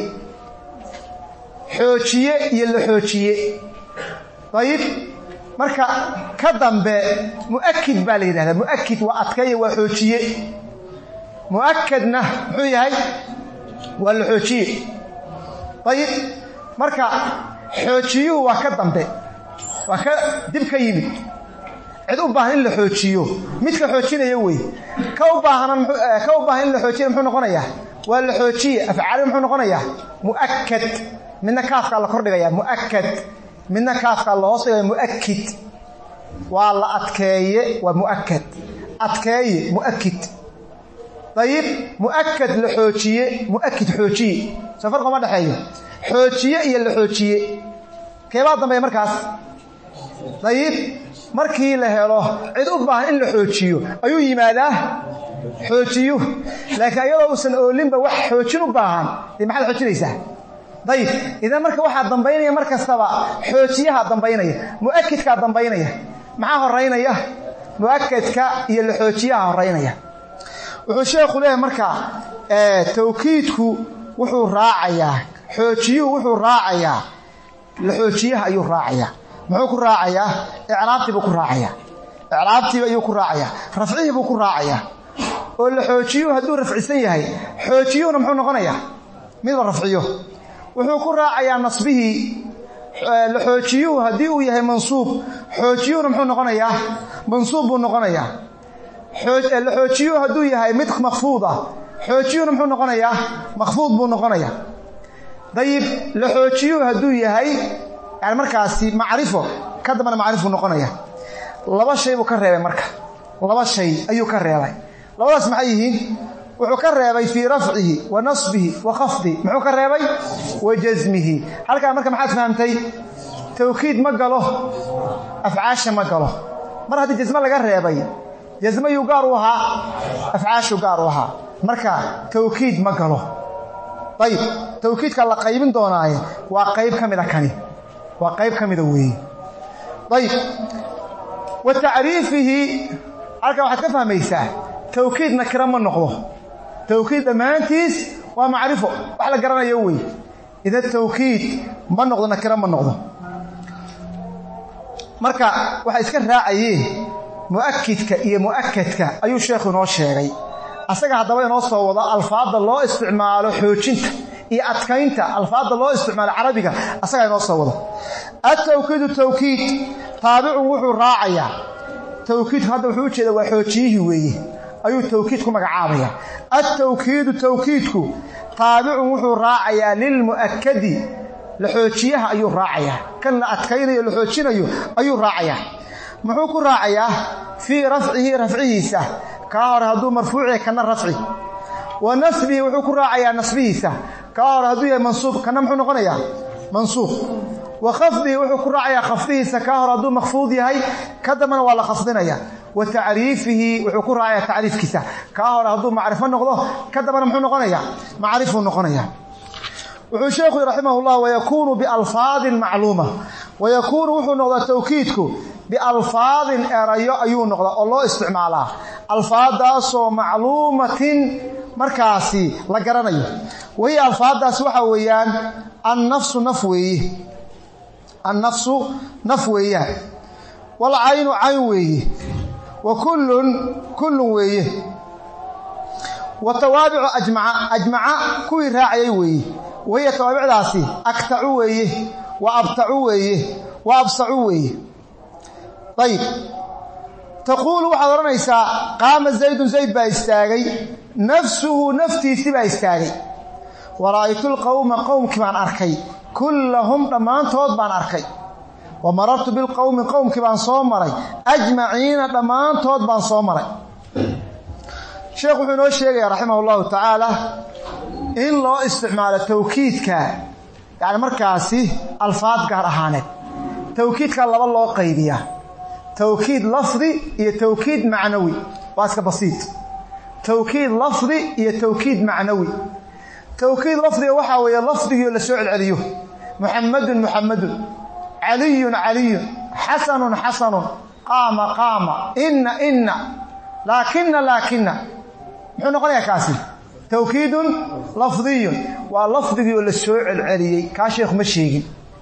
xoojiye iyo la xoojiye. طيب marka ka dambe muakkid baa la yiraahdaa muakkid waa adkeeye waa xoojiye muakkadna wuxuu yahay waa la xoojiye. طيب marka xoojiyuhu waa ka dambe waa ka dib ka yimid cid u baahan in la xoojiyo midka xoojinaya way ka u baahan ka u baahan in la xoojiyo muxuu noqonayaa waa la xoojiye afcaal muxuu noqonayaa muakkad من كافك الله كردغيا مؤكد من كافك الله هوسغيا مؤكد والله ادكايه ومؤكد ادكايه مؤكد. طيب مؤكد لحوجيه مؤكد حوجيه سفرق ما دحيه xoojiye iyo la xoojiye keebaa dambeeya markaas dayib markii la helo cid u baahan in la xoojiyo ayuu yimaadaa xoojiyo laakiin ayadoo uusan oolinba wax xoojin u baahan dib maxaad xoojinaysaa dayib idan marka waxaa dambaynaya mar kastaba xoojiyaha dambaynaya mu'akidkaa dambaynaya maxaa horeynaya mu'akadka iyo la xoojiyaha horeynaya wuxuu sheekhu leeyahay marka tawkiidku wuxuu raacayaa xoojiyuhu wuxuu raacayaa la xoojiyaha ayuu raacayaa muxuu ku raacayaa icraabtii buu ku raacayaa icraabtii ayuu ku raacayaa rafcihii buu ku raacayaa oo la xoojiyuhu hadduu rafcisan yahay xoojiyuhuna muxuu noqonayaa mid la rafciyo wuxuu ku raacayaa nasbihii la xoojiyuhu haddii uu yahay mansuub xoojiyuhuna muxuu noqonayaa mansuub buu noqonayaa la xoojiyuhu hadduu yahay mid makfuud ah xoojiyuhuna muxuu noqonayaa makfuud buu noqonayaa dayib la xoojiyuhu hadduu yahay yani markaasi macrifo ka dambana macrifuu noqonaya laba shay buu ka reebay marka laba shay ayuu ka reebay labadaas maxay yihiin wuxuu ka reebay fii rafcihi wa nasbihi wa khafdihi muxuu ka reebay wa jasmihi halkaa marka maxaad fahamtay tawkiid ma galo afcaasha ma galo mar haddii jasmo laga reebay jasmo yuu gaar u ahaa afcaashu gaar u ahaa marka tawkiid ma galo ayib tawkiidka la qaybin doonaaye waa qayb ka mida kani waa qayb ka mida weeye ayib wa tacriifihi halkaa waxaad ka fahmaysaa tawkiid nakira ma noqdo tawkiid dhammaantiis waa macrifo wax la garanayo wey ida tawkiid ma noqdo nakira ma noqdo marka waxa iska raacayeen mu'akidka iyo mu'akadka ayuu sheekhu inoo sheegay asaga haddaba inoo soo wado alfaadda loo isticmaalo xoojinta iyo adkaynta alfaadda loo isticmaalo carabiga asagaa inoo soo wado atawkiidu tawkiid taabicun wuxuu raacayaa tawkiidku hadda wuxuu ujeeda waa xoojiyihii weeye ayuu tawkiid ku magacaabaya atawkiidu tawkiidku taabicun wuxuu raacayaa lilmu'akadi la xoojiyaha ayuu raacayaa kan la adkaynayo la xoojinayo ayuu raacayaa muxuu ku raacayaa fii rafcihi rafcihiisa kaa hore hadduu marfuuciya kana rafci wa nasbihi wuxuu ku raacayaa nasbihiisa kaa hore hadduu yahay mansuub kana muxuu noqonayaa mansuub wa khafdihi wuxuu ku raacayaa khafdihiisa kaa hore hadduu makfuud yahay ka dambana waa la khafdinaya wa tacriifihi wuxuu ku raacayaa tacriifkiisa kaa hore hadduu macrifo noqdo ka dambana muxuu noqonayaa macrifuu noqonayaa wuxuu sheekhu raximahullah wayakuunu bialfaadin macluuma wayakuunu wuxuu noqdaa tawkiidku bialfaadin erayo ayuu noqdaa oo loo isticmaalaa alfaadaasoo macluumatin markaasi la garanayo wahiya alfaadaas waxa weeyaan annafsu naf weeye annafsu naf weeyaan walcaynu cayn weeye wa kullun kullun weeye wa tawaabicu ajmaca ajmaca kuwii raacayay weeye wahiya tawaabicdaasi aktacu weeye wa abtacu weeye wa absacu weeye ayib taquulu waxaad odhanaysaa qaama zaydun zayd baa istaagay nafsuhu naftiisii baa istaagay wa ra'aytu lqawma qowmkii baan arkay kullahum dhammaantood baan arkay wa marartu bilqowmi qowmkii baan soo maray ajmaciina dhammaantood baan soo maray sheekh wuxuu inoo sheegayaa raximah allahu tacaala in loo isticmaalo tawkiidka yani markaasi alfaad gaar ahaaneed tawkiidka laba loo qaybiyaa tawkiid lafdi iyo tawkiid macnawi waa iska basiit tawkiid lafdi iyo tawkiid macnawi tawkiid lafdiga waxaa weeye lafdigii la soo celceliyo muxamadun muxamadun caliyun caliyun xasanun xasanun qaama qaama inna inna laakina laakina muxuu noqonayaa kaasi tawkiidun lafdiyun waa lafdigii oo la soo celceliyey kaa sheekhu ma sheegin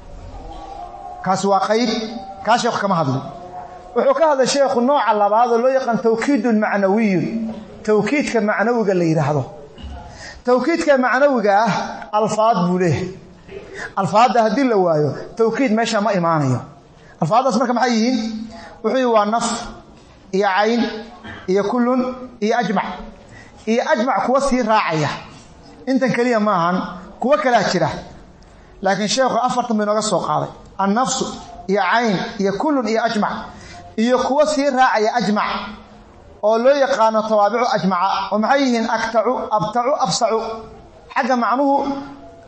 kaasi waa qayb kaa sheekhu kama hadlin wuxuu ka hadlay sheekhu nooca labaad oo loo yaqaan tawkiidun macnawiyun tawkiidka macnawiga la yidhaahdo tawkiidka macnawiga ah alfaad buu leeyahay alfaadda haddii la waayo tawkiid meesha ma imaanayo alfaaddaas marka maxay yihiin wuxuu yihi waa naf iyo cayn iyo kullun iyo ajmac iyo ajmac kuwa sii raacaya intan keliya maahan kuwa kalaa jira laakiin sheekhu afartan buu inooga soo qaaday annafsu iyo cayn iyo kullun iyo ajmac iyo kuwa sii raacaya ajmac oo loo yaqaano tawaabicu ajmaca oo maxay yihiin aktacu abtacu absacu xagga macnuhu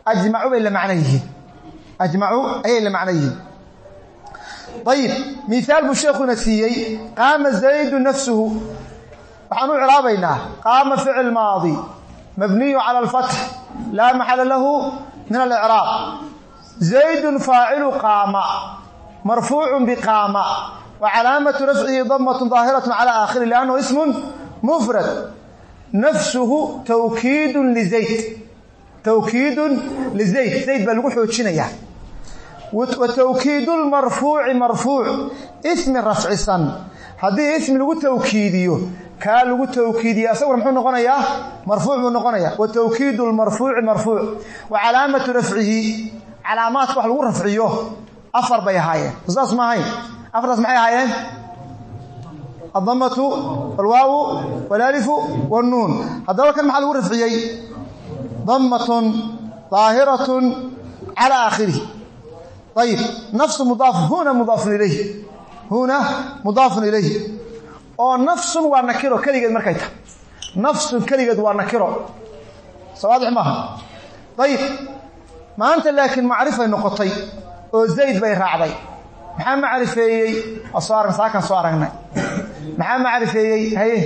ajmacuu bay la macno yihiin ajmacuu ayay la macno yihiin ayib miaal buu sheekhuna siiyey qaama zaydu nafsuhu waxaan u ciraabaynaa qaama ficil maadi mabniyu cala alfath laa maxala lahu min alicraab zaydun faacilu qaama marfuucun biqaama wa calaamatu rafcihi damatun daahiratu cala aakhiri liannahu ismun mufrad nafsuhu tawkiidun lizayd tawkiidun lizayd zayd baa lagu xoojinayaa wa tawkiidu lmarfuuci marfuuc ismi rafcisan haddii ismi lagu tawkiidiyo kaa lagu tawkiidiya asaguna muxuu noqonayaa marfuuc buu noqonayaa wa tawkiidu lmarfuuci marfuuc wa calaamatu rafcihi calaamaadka wax lagu rafciyo afar bay ahaayeen saas ma ahayn afartaas maxay ahaayeen addamatu walwaawu walaalifu wannuun haddaba kan maxaa lagu rafciyey damatun daahiratun cala aakhirihi ayib nafsu mudaaf huna mudaafun ilayhi huna mudaafun ilayhi oo nafsun waa nakiro keligeed markay tahay nafsun keligeed waa nakiro sawaadix maaha ayib maanta laakiin macrifay noqotay oo zayd bay raacday maxaa macrifeeyey soo arag saakan soo aragnay maxaa macrifeeyey haye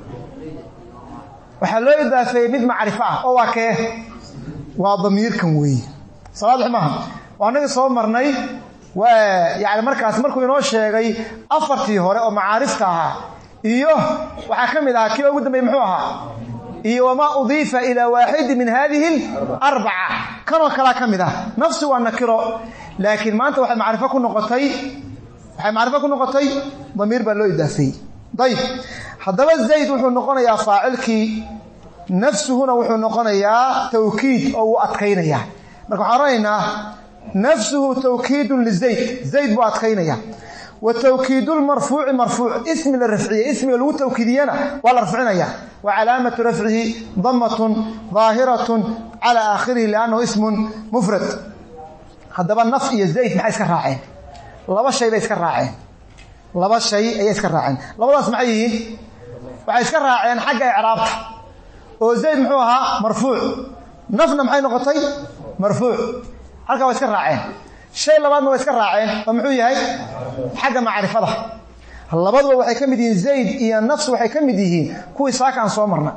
waxaa loo idaafeeyey mid macrifo ah oo waa kee waa damiirkan weeye sawaadix maaha waa naga soo marnay yani markaas markuu inoo sheegay afartii hore oo macaarifta ahaa iyo waxaa ka mid ahaa kii ugu dambeeyey muxuu ahaa iyo wamaa udiifa ilaa waaxidi min hadihi alarbaca kanoo kalaa ka mid ah nafsi waa nakiro laakiin maanta waxay macrifo ku noqotay waxay macrifo ku noqotay damiir baa loo idaafeeyey ayib haddaba zayd wuxuu noqonayaa faacilkii nafsuhuna wuxuu noqonayaa tawkiid oo uu adkaynayaa marka waxaan oranaynaa nafsuhu tawkiidun lizayd zayd buu adkaynaya wa tawkiidu lmarfuuci marfuuc ismi la rafciye ismiga lagu tawkiidiyana waa la rafcinaya wa calaamatu rafcihi damatun daahiratun cala aakhirihi liannahu ismun mufrad haddaba naf iyo zayd maxay iska raaceen laba shay bay iska raaceen laba shay ayay iska raaceen labadaas maxay yihiin waxay iska raaceen xagga icraabta oo zayd muxuu ahaa marfuuc nafna maxay noqotay marfuuc halkaa waa iska raaceen shay labaadna waa iska raaceen oo muxuu yahay xagga macrifada labaduba waxay ka mid yihiin zayd iyo nafs waxay ka mid yihiin kuwii saakaan soo marna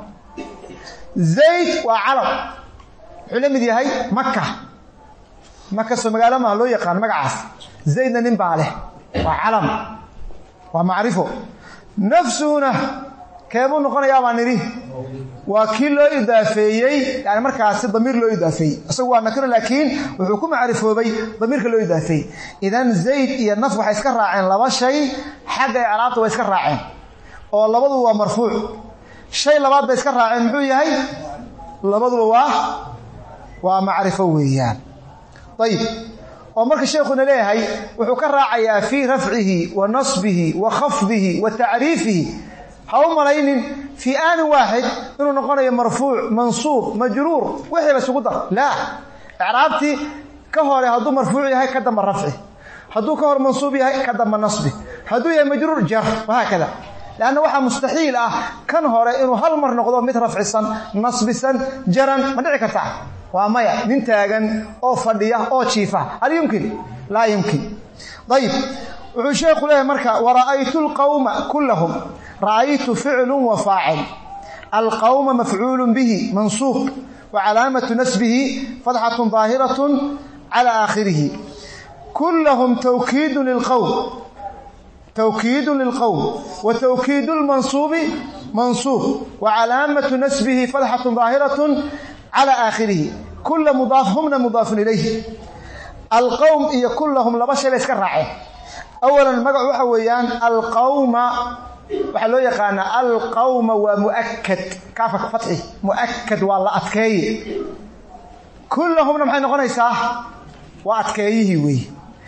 zayd waa calam wuxuu la mid yahay maka maka soo magaalo maha loo yaqaan magacaas zaydna nin baa leh waa calam waa macrifo nafsuhuna keebuu noqonayaa baan nidhi waa kii loo idaafeeyey yani markaasi damiir loo idaafeeyey isagu waa nakiro laakiin wuxuu ku macrifoobay damiirka loo idaafeeyey idan zayd iyo naf waxay iska raaceen laba shay xagga icraabta way iska raaceen oo labaduba waa marfuuc shay labaad bay iska raaceen muxuu yahay labaduba waa waa macrifo weeyaan ayib oo marka sheekhuna leeyahay wuxuu ka raacayaa fii rafcihi wa nasbihi wa khafdihi wa tacriifihi ha u malaynin fii aanin waaxid inuu noqonayo marfuuc mansuub majruur wixii la isugu dar laa icraabtii ka hore hadduu marfuuc yahay ka damba rafci hadduu ka hor mansuub yahay ka damba nasbi hadduu yahay majruur jar wahaakada lanna waxaa mustaxiil ah kan hore inuu hal mar noqdo mid rafcisan nasbisan jaran ma dhici kartaa waa maya nin taagan oo fadhiya oo jiifa hal yumkin laa yumkin ayib wuxuu sheekhu leeyahay marka wara'aytu alqawma kullahum ra'aytu ficlu wa faacil alqawma mafcuulu bihi mansuub wa calaamatu nasbihi fatxatun daahiratun cala aakhirihi kullahum tawkiidun lilqawm tawkiidun lilqawm wa tawkiidu lmansuubi mansuub wa calaamatu nasbihi fatxatun daahiratun cala aakhirihi kulla mudaaf humna mudaafun ilayhi alqawm iyo kullahum laba shay bay iska raaceen awalan magacu waxa weeyaan alqawma waxaa loo yaqaanaa alqawma waa muakad kaafa fatxi muakad waa la adkeeye kullahumna maxay noqonaysaa waa adkeeyihii weeye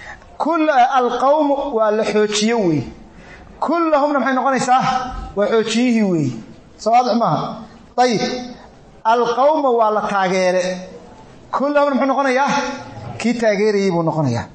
alqawm waa la xoojiyo weeye kullahumna maxay noqonaysaa waa xoojiyihii weeye sawaadix maaha ayib alqawma waa la taageere kullahumna muxuu noqonayaa kii taageerayey buu noqonayaa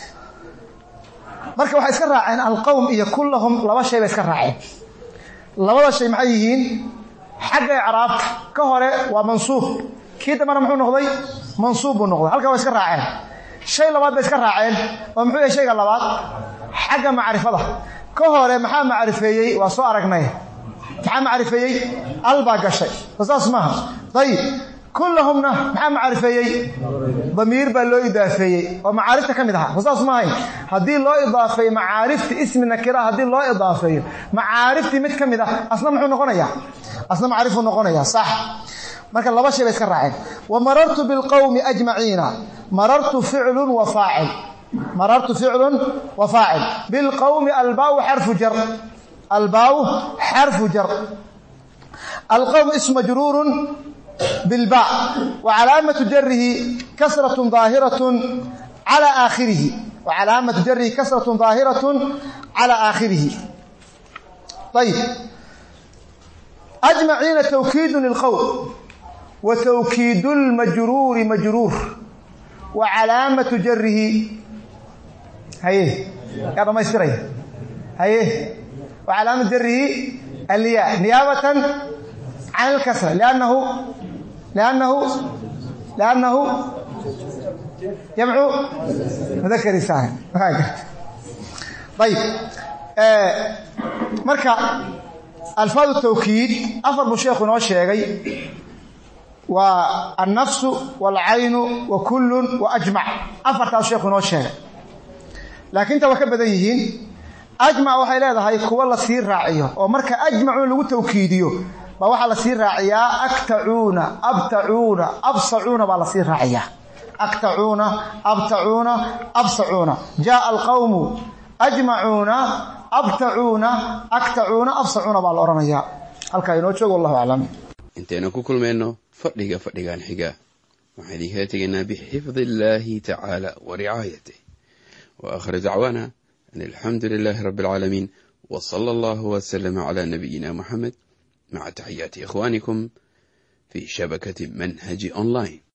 marka waxay iska raaceen alqawm iyo kullahum laba shay bay iska raaceen labada shay maxay yihiin xagga icraabta ka hore waa mansuub kii dambana muxuu noqday منصوب النقطة هل كوا يسكر راعين شيء لبعض بيسكر راعين ومحوية شيء لبعض حاجة معرفة كهورة محا معرفية وصو أرقناه محا معرفية ألبا قشي بس اسمها طيب كلهم محا معرفية ضمير بلو إضافية ومعارفة كم يدها بس اسمها هذه الله إضافية معارفة اسم النكرة هذه الله إضافية معارفة مت كم يدها أصلا محو نقونيا أصلا معرفة نقونيا صح marka laba shay iska raaceen ومررت بالقوم اجمعين مررت فعل وفاعل مررت فعل وفاعل بالقوم الباء حرف جر الباء حرف جر القوم اسم مجرور بالباء وعلامة جره كسرة ظاهرة على آخره وعلامة جره كسرة ظاهرة على آخره طيب أجمعين توكيد للقول وتوكيد المجرور مجرور وعلامة جره هيه يا ما يسري هيه وعلامة جره الياء نيابة عن الكسرة لأنه لأنه لأنه جمع مذكر سالم طيب آه مركا الفاظ التوكيد أفر بشيخ نوشيغي والنفس والعين وكل وأجمع أفرت الشيخ نوشيغي لكن تو كبديهين أجمع waxay leedahay kuwa la sii raaciyo oo marka ajmacu lagu tawkiidiyo ba waxa la sii raaciyaa aktauna abtauna absauna ba la sii raaciyaa aktauna abtauna absauna jaa alqawm ajmauna abtauna aktauna absauna ba la oranayaa halka inoo joogo wallahu a'lam inteena ku kulmeenno fadhiga fadhigan xiga waxaan idin tegaynaa bi xifdillahi ta'ala wa ri'ayatihi wa akhir da'wana الحمد لله رب العالمين وصلى الله وسلم على نبينا محمد مع تحيات إخوانكم في شبكة منهج أونلاين.